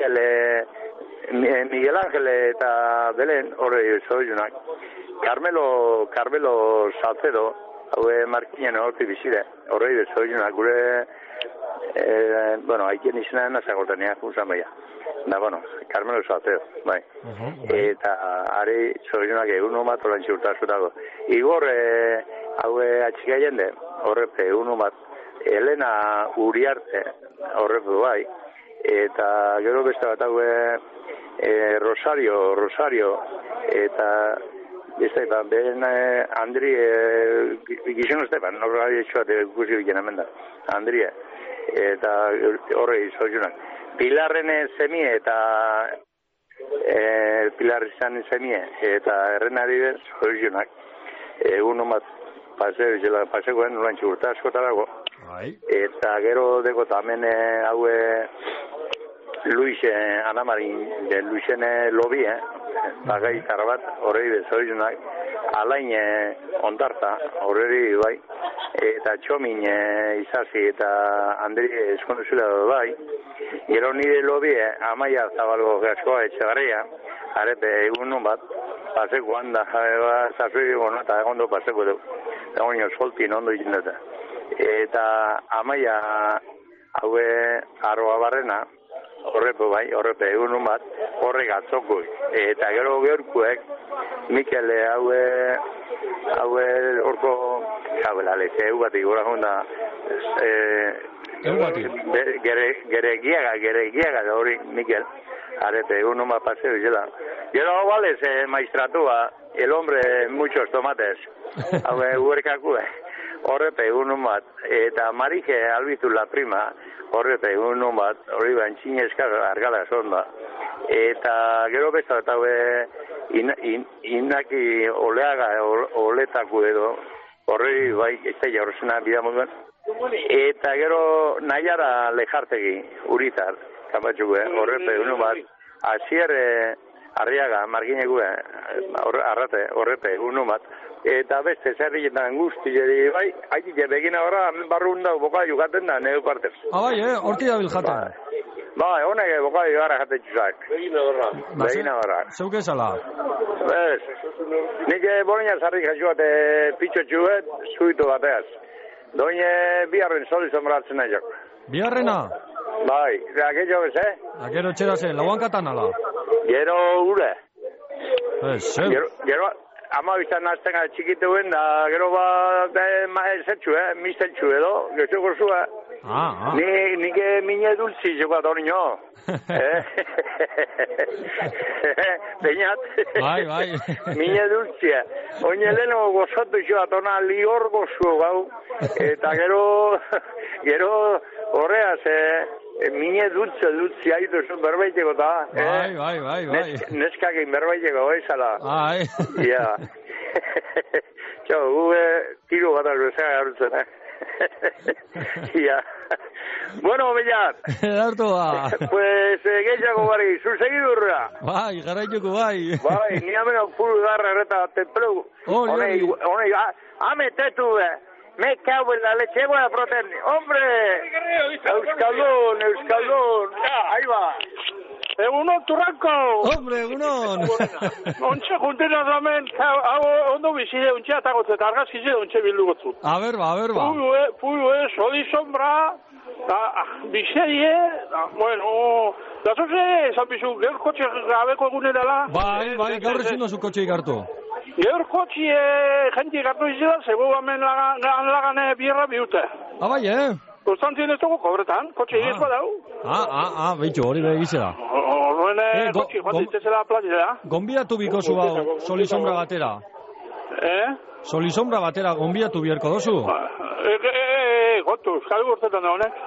Miguel Ángel eta Belen, horre zoizunak. Carmelo Salcedo, hau markinen horti bizire, horre zoizunak, gure, haikien izena nazagortaneak, usan baia. Carmelo Salcedo, bai. Eta are zoizunak egun bat orantxe urtazutako. Igor, hau atxika jende, horrepe egun bat, Elena Uriarte, horrepe bai, eta gero beste bat hau Rosario, eta Esteban, behen Andri, gizon Esteban, norra etxoat guzi biken amenda, Andri, eta horre izoizunak. Pilarren semie eta Pilar izan semie, eta errenari izoizunak, egun bat pasekoen urantxe urta askotarago. Eta gero deko tamen haue Luis Anamarin de Luisen Lobi, bagai karabat horrei bezoizunak, alain ondarta horrei bai, eta txomin Izazi eta Andri eskonduzula bai, gero nire Lobi Amaia Zabalgo gaskoa etxegarria, arete egun bat, paseko handa, zazui gona eta egondo paseko du, egon soltin ondo ikindeta. Eta Amaia haue arroa barrena, horrepe egun bat, horrek atzoko. Eta gero geurkuek, Mikel haue orko jabelale, egu bat igora jonda, geregiaga hori Mikel, arete egun bat paseo izela. Gero bales maestratua, el hombre muchos tomates, haue huerkakue. Horrepe egun bat, eta Marije albizu la prima, horrepe egun bat, hori behan txinezkar argala zonda. Eta gero besta eta Inaki Oleaga oletako edo, horri bai, ez da jaurrezena bidamoduen. Eta gero Naiara Lejartegi, Uritar, kanbatxukue, horrepe egun bat, Asier Arriaga, Marginegue, horrepe egun bat, eta beste zerrietan guztileri bai, haitike begina horra, barrunda boka jugaten da, neu partez. Bai, horti da biljaten. Bai, honek boka jugara jaten txuzak. Begina horra. Zeuk ezala? Ez, nik bolina zarrik jazuat pitxo txuet, zuitu bateaz. Doine biharren solizan baratzen nahiak. Biharrena? Bai, aquello bez, Gero txera zen, lauan katan ala? Gero ure. Gero... Ama bizan nazten txikituen da, gero zetxu, misteltxu edo, gero zua. Nik mine dulzi jokat hori nio. Peinat. Bai. Mine dulzia. Oine leno gozatu joat, ona lior gozu gau. Eta gero horreaz, mine dulzi haitu zuen berbaiteko da. Bai. Neskakin berbaiteko, zala. Ja. Txau, tiro bat albezaga garutzen, Ja. Bueno, Bellat. Edartu ba. Pues, gehiago bari, zu segidurra. Bai, garaituko bai. Bai, ni amena puru darra erreta templeu. Honei, ametetu, me cago en la leche, voy a proteger. ¡Hombre! Euskaldun. Ahí va. Egunon, Turranko! Hombre, egunon! Ontxe juntena damen, ondo bizide, ontxe atagotzen, argazkizide ontxe bildugotu. A ver ba. Puyo, soli sombra, bizerie, bueno, da zoze, esan bizu, geur kotxe gabeko egunerala. Bai, gaur ezin dozu kotxe ikartu. Geur kotxe jenti ikartu izela, zego hemen lagane bierra biute. Bai, Konstantzien ez dugu kobretan, kotxe egizkoa dau. Behitu, hori begizela. Horren kotxe joan ditzezela plazera. Gonbidatu biko zu hau, soli sombra batera. Soli sombra batera, gonbidatu bierko dozu. Gotu, euskal urtetan da honek.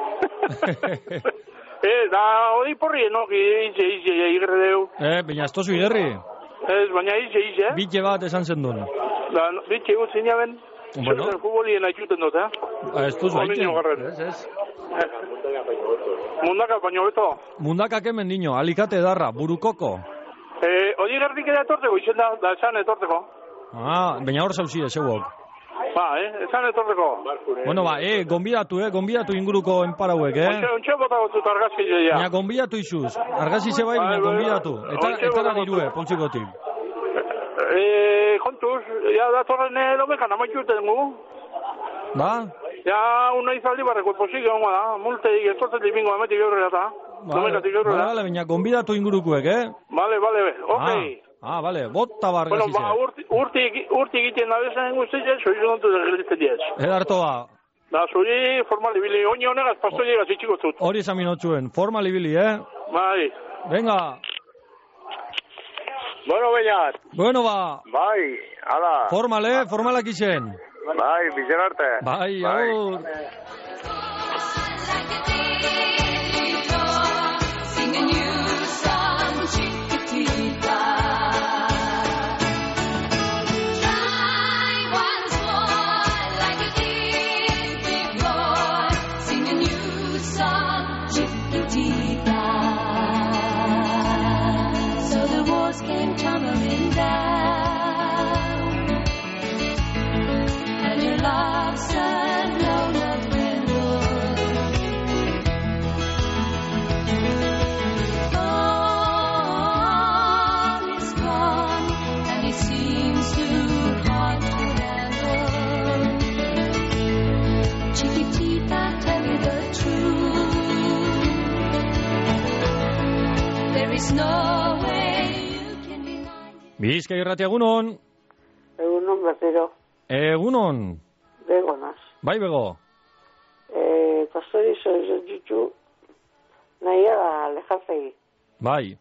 Da, hori porri enok, ize, igre deu. Baina ez tozu igerri. Baina ize. Bitxe bat esan zendun. Bitxe gut zinaben. Bueno. Futbolien aitzuten dut, Ez duzu aitzen. Ez. Mundaka, baino beto. Mundaka kemen dino, alikate darra, burukoko. Hori gertik eda etorteko, izen da esan etorteko. Baina hor zauzide, zeuok. Esan etorteko. Bueno, gonbidatu inguruko enparauek, Ontxe bota gotzut argazki ja. Baina gonbidatu izuz, argazi zebai, baina gonbidatu. Eta da dirue, poltsikotik. Kontuz, datorren lomekan amaituten gu. Ba? Una izaldi barreko posik egon da, multe etortzen dipingo ametik eurrera da. Lomekatik eurrera. Vale, baina gonbidatu ingurukuek, Vale, ok. Vale, bota bargazi ze. Urti egiten da bezan guztitzen, soizu dontu da gelditzen diez. Edarto ba. Da, zuri formal ibili, oini honegaz pastoi egaz itxiko zut. Hori esan minotxuen, formal ibili, Bai. Venga. Bueno, Beñat. Bueno, ba. Bai, ala. Formalak izen. Bai, bizen arte. Bai, agur. Bizka irrati egunon. Egunon batero. Egunon. Begonaz. Bai bego. Pastori zoizot ditu naia da lejazegi. Bai.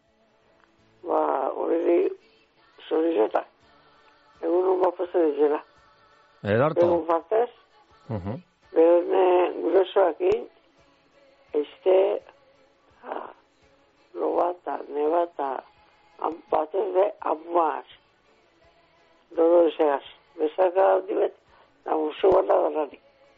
Hori zoizota. Egunon bat pastori zela. Edarto. Egun batez. Berone guresoakin lobata, nebata, batez de amuaz. Dolores egaz. Bezaka dibet, namuzu bat da.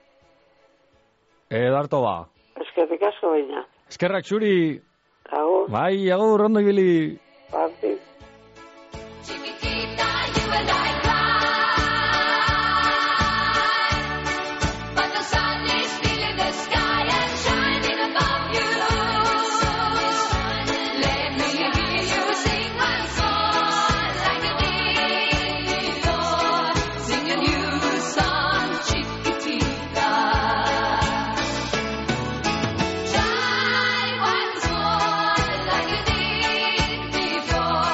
Edarto ba. Eskerrik asko baina. Eskerrak zuri. Agur. Bai, agur, rondo ibili. Parti. Before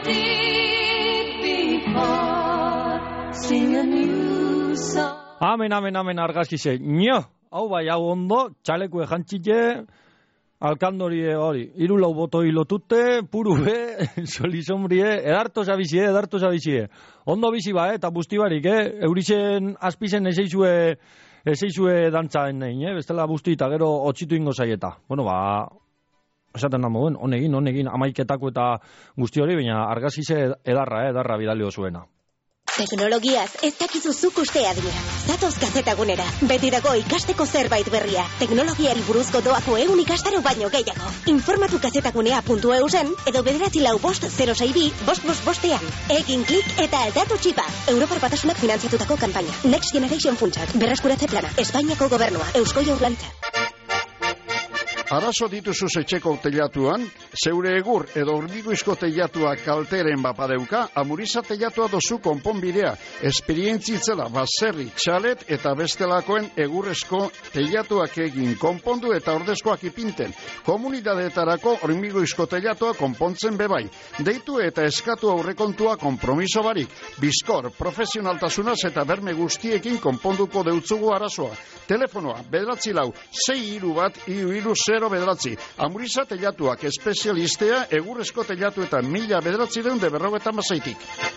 it before. Sing a new song. Amen, argazkize. Nio, hau bai, hau ondo, txalekue jantzite, alkandori hori, 3 lau botoi lotute, puru be, solisombrie, edarto zabizie. Ondo bizi ba, eta busti barik, Eurisen azpizen ezeizue dantzaen nahi, bestela busti eta gero otxitu ingo zaieta. Bueno, ba, esaten da mogen, honegin, amaiketako eta guzti hori, baina argazkize edarra bidali osuena. Teknologiaz ez dakizu zuk ustea dira. Zatoz Gazetagunera. Betirako ikasteko zerbait berria. Teknologiari buruzko doako 100 ikastaro baino gehiago. Informatu gazetagunea.eu zen edo 945062555 Egin klik eta aldatu txipa. Europar Batasunak finantziatutako kanpaina. Next Generation funtsak. Berreskuratze plana. Espainiako gobernua. Eusko Jaurlaritza. Arazo dituzu etxeko teilatuan, zeure egur edo hormiguizko teilatuak kalteren bapadeuka, Amuriza teilatua dozu konponbidea, esperientzitzela baserri, txalet eta bestelakoen egurrezko teilatuak egin konpondu eta ordezkoak ipinten. Komunidadeetarako hormiguizko teilatua konpontzen bebai. Deitu eta eskatu aurrekontua konpromiso barik. Bizkor, profesionaltasunaz eta berme guztiekin konponduko deutzugu arazoa. Telefonoa, 934-631-330 Amuriza teilatuak espezialistea egurrezko teilatuetan 1956.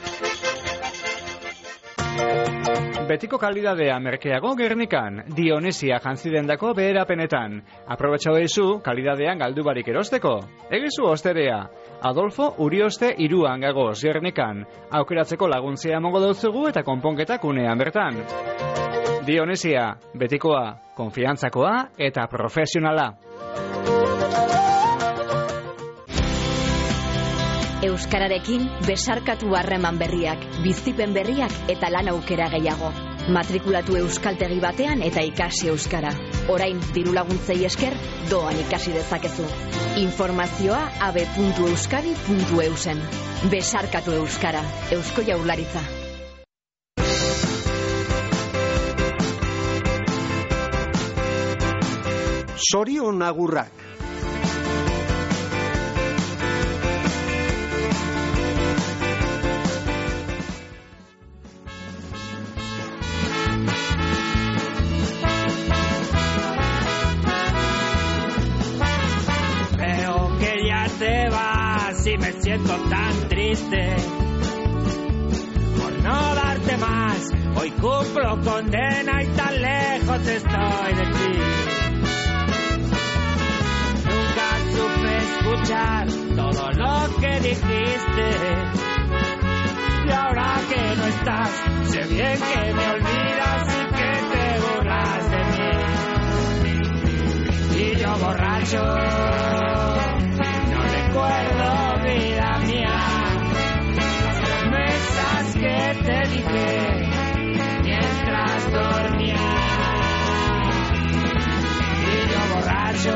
Betiko kalidadea merkeago Gernikan, Dionesia jantzidendako beherapenetan. Aprobetxau ezu kalidadean galdu barik erosteko. Egizu osterea. Adolfo Urioste 3 gagoz Gernikan. Aukeratzeko laguntzea emango dutzugu eta konponketak unean bertan. Dionesia, betikoa, konfiantzakoa eta profesionala. Euskararekin besarkatu harreman berriak, bizipen berriak eta lan aukera gehiago. Matrikulatu euskaltegi batean eta ikasi euskara. Orain diru laguntzei esker doan ikasi dezakezu. Informazioa abe.euskadi.eusen. Besarkatu euskara, Eusko Jaurlaritza. Zorion agurrak. Veo que ya te vas y me siento tan triste por no darte más. Hoy cumplo condena y tan lejos estoy de ti. Supe escuchar todo lo que dijiste y ahora que no estás sé bien que me olvidas y que te burlas de mí y yo borracho no recuerdo vida mía las promesas que te dije mientras dormía y yo borracho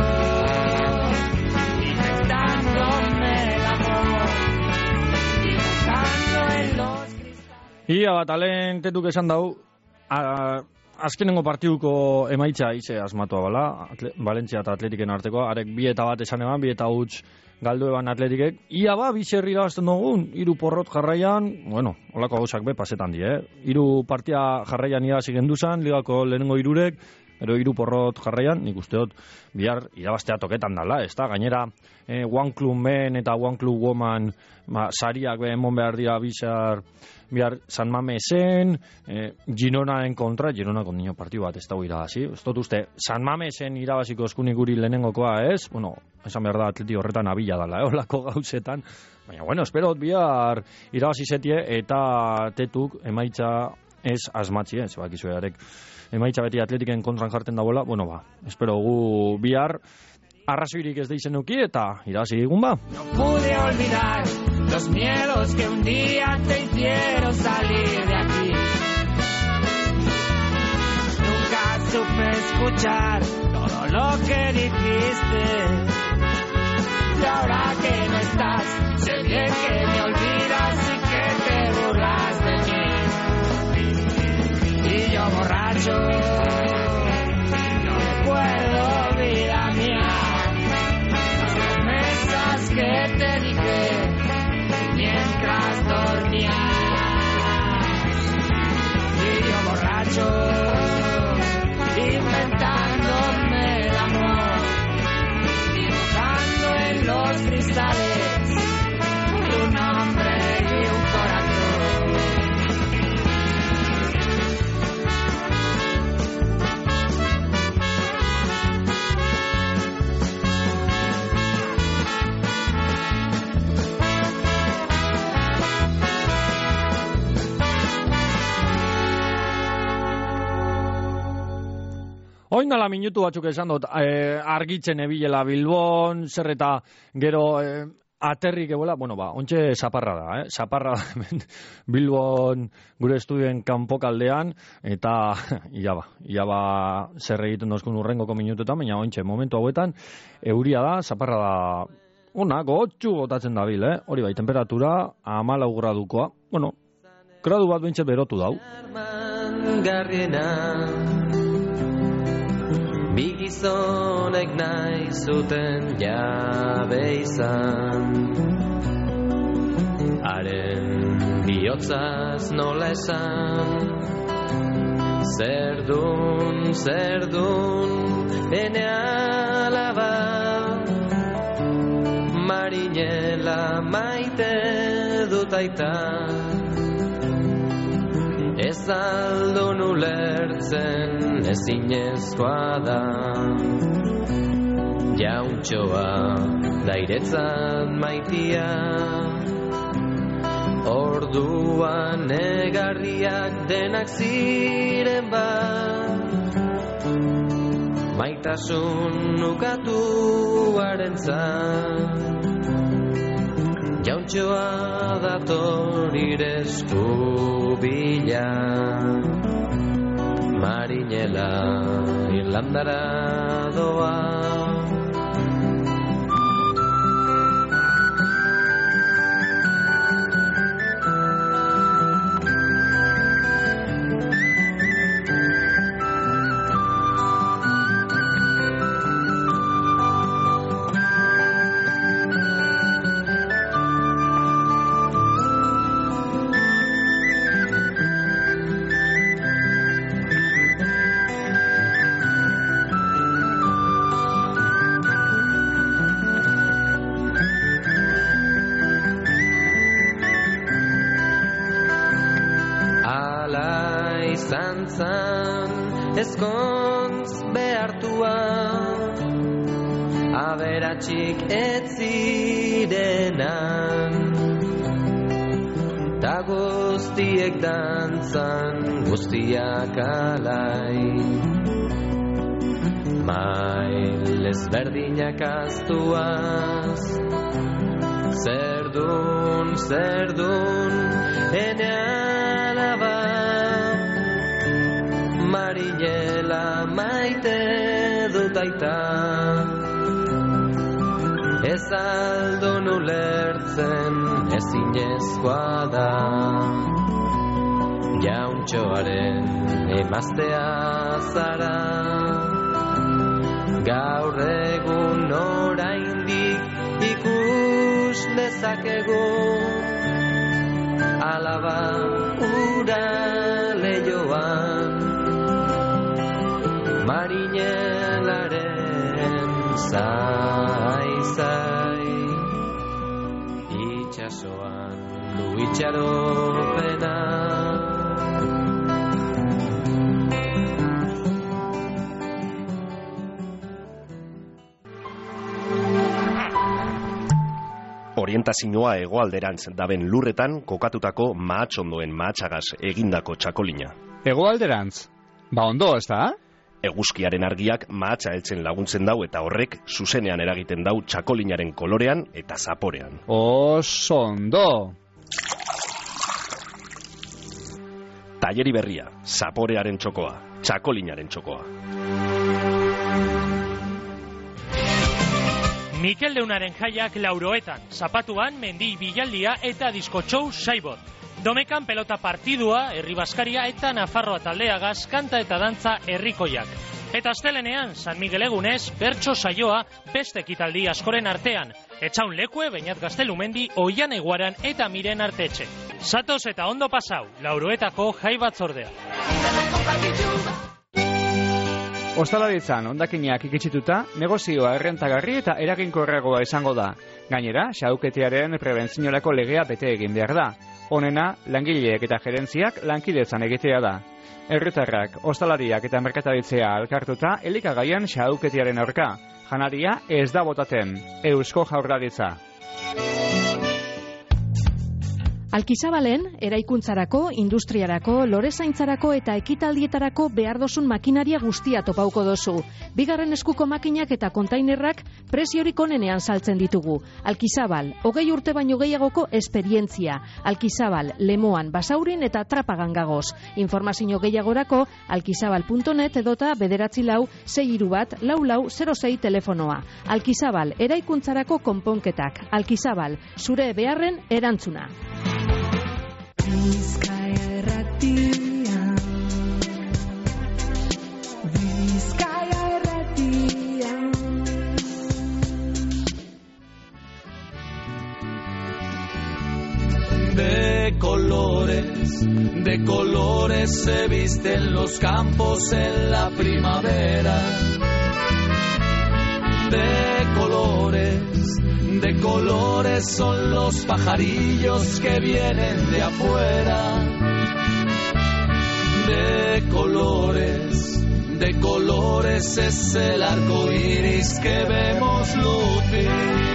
Ia bat, alen tetuk esan dau, azkenengo partiduko emaitza ize asmatua bala, Valentzia eta Atletiken arteko, arek 2-1 esan eban, 2-1 galdu eban Atletikek. Ia ba, bizerri irabazten dugun, 3 porrot jarraian, bueno, holako gauzak be pasetan di, 3 partia jarraian irabazi genduzan, ligako lehenengo 3-ek, ero 3 porrot jarraian, nik usteot, bihar irabaztea toketan dala, ez da? Gainera, One Club Men eta One Club Woman sariak emon behar dira bihar San Mamesen, Gironaren kontra, Gironako nio partidu bat ez dago irabazi. Ez dut uste, San Mamesen irabaziko eskunik guri lehenengokoa ez, bueno, esan behar da atleti horretan abila dala, holako gauzetan. Baina, bueno, esperot bihar irabazi zetie eta tetuk emaitza ez asmatzi, ez bakizu erarek. Emaitza beti Atletiken kontran jarten dagoela, bueno ba, espero gu bihar arrazoirik ez da izenuki eta irabazi egun ba. No pude olvidar los miedos que un día te hicieron salir de aquí. Nunca supe escuchar todo lo que dijiste y ahora que no estás sé bien que me olvidas y que te burlas de mí y yo borracho no recuerdo vida mía las promesas que te dije mientras las dormías. Y yo borracho, inventándome el amor, dibujando en los cristales tu nombre y un corazón. Oin dala minutu batzuk esan dut, argitzen ebilela Bilbon, zer eta gero aterrik egoela, bueno ba, ontxe zaparra da, zaparra Bilbon gure estudien kanpokaldean, eta ia ba, zer egiten dozkun urrengoko minutuetan, baina ontxe momentu hauetan, euria da, zaparra da, ona, gotxu botatzen dabil, hori bai, temperatura 14 gradukoa, bueno, gradu bat bentset berotu dau. Bi gizonek nahi zuten jabe izan, haren bihotzaz nola esan. Zerdun, ene alaba, marinela maite dut aita. Ez aldun ulertzen ezinezkoa da, jauntxoa dairetzat maitia. Orduan egarriak denak ziren maitasun ukatuarentzat. Jauntxoa dator iresku bila, marinela Irlandara doa. Ezkontz behartua, aberatxik ez zirenan, ta guztiek dantzan, guztiak alai. Mail ezberdinak aztuaz, zerdun, ene alaba, marinela maite dut aita. Ez aldun ulertzen ezinezkoa da, jauntxoaren emaztea zara. Gaur egun oraindik ikus dezakegu, alaba ura leioan, marinelaren zai, itxasoan du itxaropena. Orientazioa hegoalderantz daben lurretan kokatutako mahatxondoen mahatxagaz egindako txakolina. Hegoalderantz? Ba ondo, ez da? Eguzkiaren argiak mahatxa heltzen laguntzen dau eta horrek zuzenean eragiten dau txakolinaren kolorean eta zaporean. Oso ondo! Taileri berria, zaporearen txokoa, txakolinaren txokoa. Mikel Leunaren jaiak Lauroetan, zapatuan mendi bilaldia eta diskotxou saibot. Domekan pelota partidua, herri baskaria eta Nafarroa taldeagaz kanta eta dantza herrikoiak. Eta astelenean, San Miguel egunez, bertso saioa beste ekitaldi askoren artean. Etxaun lekue, Beñat Gaztelumendi, Oian Eguaran eta Miren Artetxe. Zatoz eta ondo pasau, Lauroetako jai batzordea. Ostalaritzan, ondakinak ikitsituta, negozioa errentagarri eta eraginkorragoa izango da. Gainera, xahuketearen prebentziorako legea bete egin behar da. Honena, langileek eta gerentziak lankidetzan egitea da. Herritarrak, ostalariak eta merkataritzea elkartuta elikagaien xahuketearen aurka. Janaria ez da botaten. Eusko Jaurlaritza. Alkizabalen, eraikuntzarako, industriarako, lorezaintzarako eta ekitaldietarako behar dozun makinaria guztia topauko dozu. Bigarren eskuko makinak eta kontainerrak preziorik onenean saltzen ditugu. Alkizabal, 20 urte baino gehiagoko esperientzia. Alkizabal, Lemoan, Basaurin eta Trapagan gagoz. Informazio gehiagorako, alkizabal.net edota 944-631-4406 telefonoa. Alkizabal, eraikuntzarako konponketak. Alkizabal, zure beharren erantzuna. Bizkaia erratia, Bizkaia erratia. De colores se visten los campos en la primavera. De colores son los pajarillos que vienen de afuera. De colores es el arco iris que vemos lucir.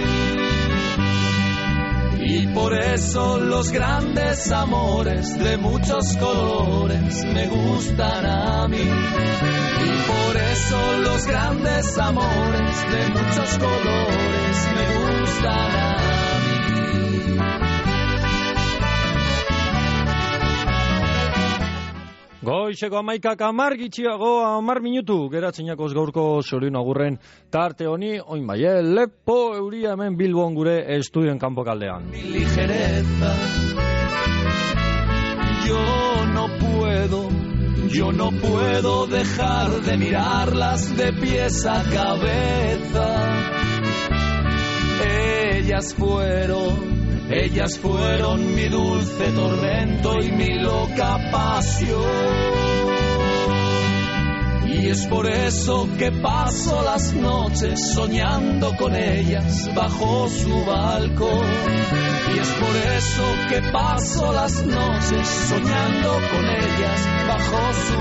Y por eso los grandes amores de muchos colores me gustan a mí. Y por eso los grandes amores de muchos colores me gustan a mí. Goizeko 11:10 gitxiago 10 minutu geratzeinakoz gaurko Zorion agurren tarte honi, oin bai, lepo euria hemen Bilbon gure estudioen kanpo kaldean. Mi ligereza, yo no puedo dejar de mirarlas de pies a cabeza. Ellas fueron mi dulce tormento y mi loca pasión. Y es por eso que paso las noches soñando con ellas bajo su balcón. Y es por eso que paso las noches soñando con ellas bajo su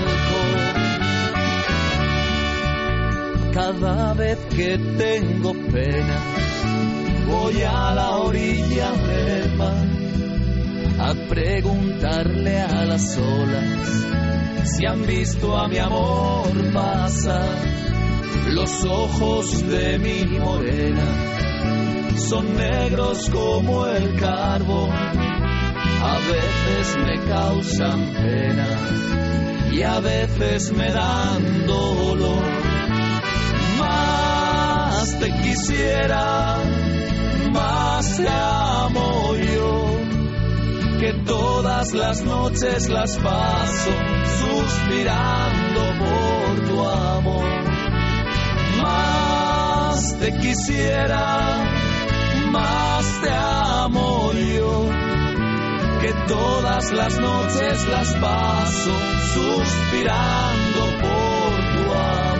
balcón. Cada vez que tengo pena voy a la orilla del mar a preguntarle a las olas si han visto a mi amor pasar. Los ojos de mi morena son negros como el carbón. A veces me causan pena y a veces me dan dolor. Más te quisiera, más te amo yo, que todas las noches las paso suspirando por tu amor. Más te quisiera, más te amo yo, que todas las noches las paso suspirando por tu amor.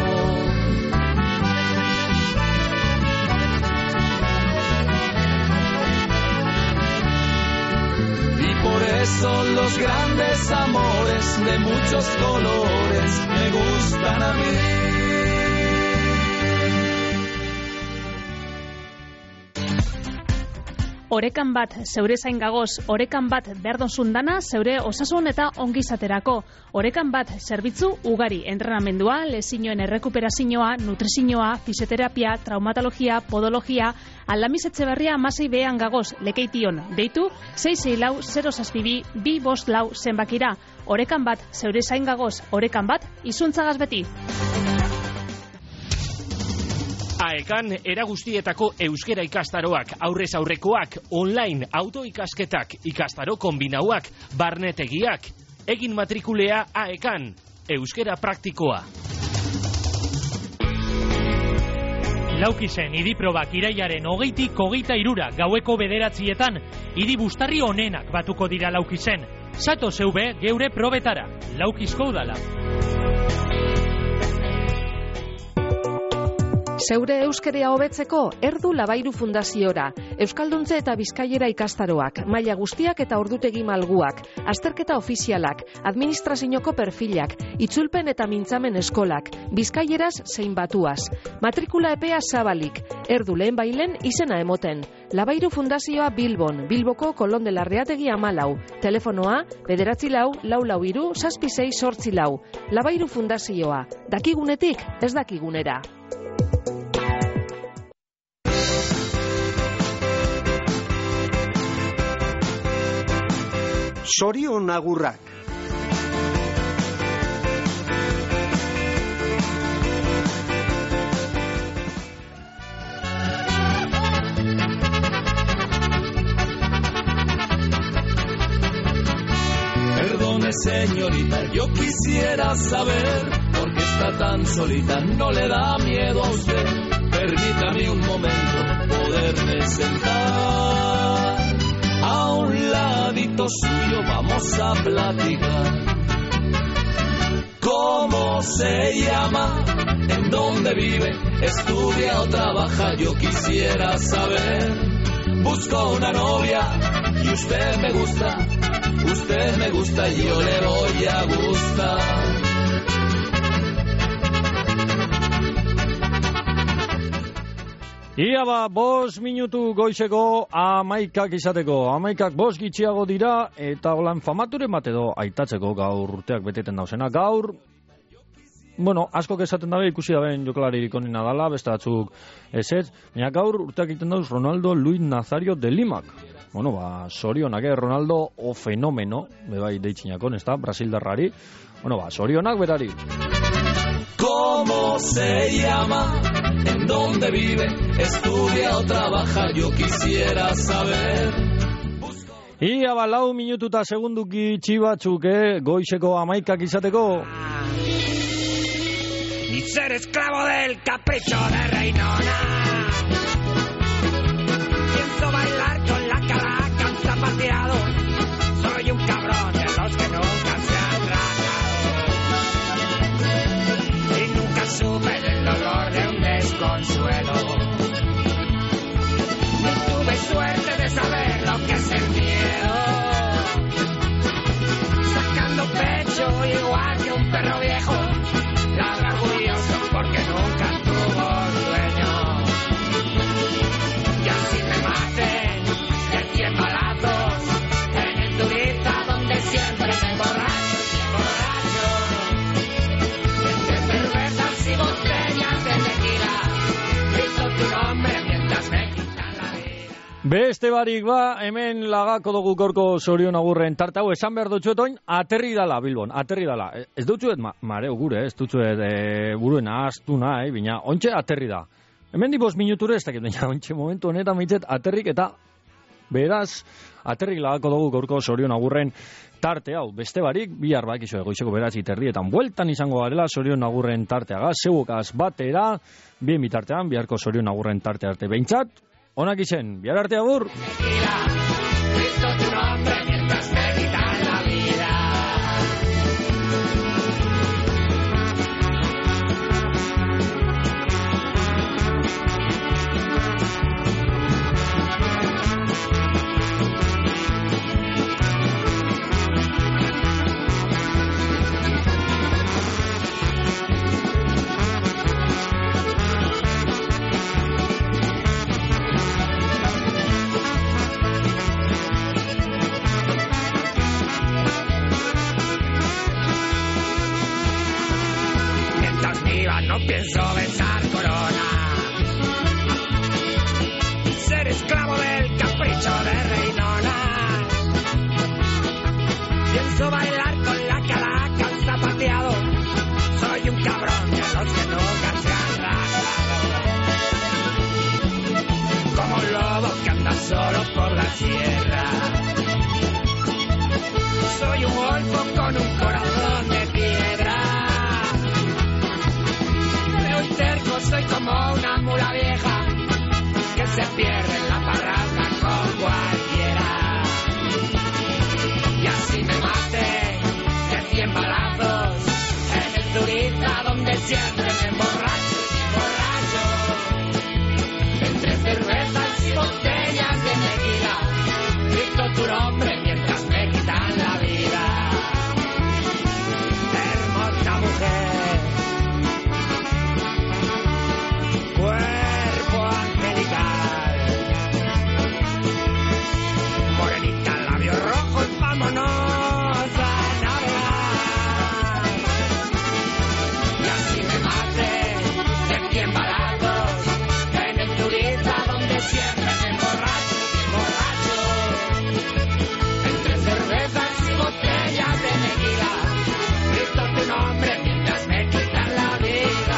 Por eso los grandes amores de muchos colores me gustan a mí. Orekan bat zeure zain gagoz, orekan bat berdonzun dana zeure osasun eta ongizaterako. Orekan bat zerbitzu ugari, entrenamendua, lezioen errekuperazioa, nutrizioa, fisioterapia, traumatologia, podologia, Aldamiz Etxeberria 16 gagoz, Lekeition, deitu 664-062-254 zenbakira. Orekan bat zeure zain gagoz, orekan bat izuntzagaz beti. AEKan era guztietako euskera ikastaroak, aurrez aurrekoak, online autoikasketak, ikastaro kombinauak, barnetegiak. Egin matrikulea AEKan, euskera praktikoa. Laukisen idiprobak irailaren 20tik 23 gaueko 9etan, idi bustarri onenak batuko dira Laukisen. Sato zeube geure probetara, Laukizko udala. Zeure euskerea hobetzeko Erdu Labairu Fundaziora, Euskalduntze eta Bizkaiera ikastaroak, maila guztiak eta ordutegi malguak, azterketa ofizialak, administrazioko perfilak, itzulpen eta mintzamen eskolak, Bizkaieraz zein batuaz. Matrikula epea zabalik, Erdu lehen bailen izena emoten. Labairu Fundazioa Bilbon, Bilboko Kolon de Larreategi 14, telefonoa 944-666-8. Labairu Fundazioa, dakigunetik ez dakigunera. Zorion agurrak. Perdone señorita, yo quisiera saber por qué está tan solita, no le da miedo a usted. Permítame un momento poderme sentar a un ladito suyo, vamos a platicar. ¿Cómo se llama? ¿En dónde vive? ¿Estudia o trabaja? Yo quisiera saber. Busco una novia y usted me gusta y yo le voy a gustar. Ia ba, 5 minutu goizeko 11 izateko. 11 5 gitxiago dira, eta holan famaturen bat edo aitatzeko gaur urteak beteten dauzena. Gaur, bueno, askok esaten dabe ikusi daben jokalaririk onena dala, beste batzuk ezetz, baina gaur urteak egiten dauz Ronaldo Luis Nazario de Limak. Bueno, ba, sorionak, Ronaldo o fenomeno, bebai deitzinakon, ez da, Brasildarrari. Bueno, ba, sorionak berari. ¿Cómo se llama? ¿En dónde vive? ¿Estudia o trabaja? Yo quisiera saber. Ia ba, 4 minutu eta segunduki txibatzuk, goizeko 11 izateko. Ni ser esclavo del capricho de Reinona. Pienso bailar con la calaca zapateado. Soy un cabrón de los que nunca se han rajado. Y nunca supe del dolor de un desconsuelo. Ni tuve suerte de saber lo que es el miedo. Sacando pecho igual que un perro viejo. Ladra orgulloso porque nunca tuvo dueño. Y así me maten de 100 balazos en el turista donde siempre me borracho. Entre cervezas y botellas de tequila grito tu nombre mientras me quitan la vida. Beste barik ba, hemen lagako dugu gorko zorion agurren tarte hau, esan behar dutxuetoin, aterri dala Bilbon, aterri dala. Ez dutxuet, mareo gure, ez dutxuet buruen ahaztu nahi, bina, ontxe aterri da. Hemen di 5 minuture ez dakit, baina ontxe momentu honetan mitzet aterrik eta beraz, aterrik lagako dugu gorko zorion agurren tarte hau. Beste barik, bihar bak iso egoizeko beraz iterrietan bueltan izango garela zorion agurren tarteaga, zeugaz batera, bien bitartean, biharko zorion agurren tarte arte behintzat, onak izen, bihar arte agur! Grito tu nombre mientras me quitan la vida. No pienso besar corona, ser esclavo del capricho de Reinona. Pienso bailar con la calaca zapateado. Soy un cabrón de los que nunca se han rajado. Como un lobo que anda solo por la sierra. Soy un golfo con un corazón de piedra. Tercos soy como una mula vieja que se pierde en la parranda con cualquiera. Y así me maté de 100 balazos en el Zuriza, donde siempre me emborracho y borracho. Entre cervezas y botellas de tequila, grito tu nombre mientras me quitan la vida. Hermosa mujer, cuerpo angelical, morenita, labios rojos, vámonos a navegar. Y así me maté de 100 balazos en el Zuriza, donde siempre me emborracho y borracho. Entre cervezas y botellas de tequila, grito tu nombre mientras me quitan la vida.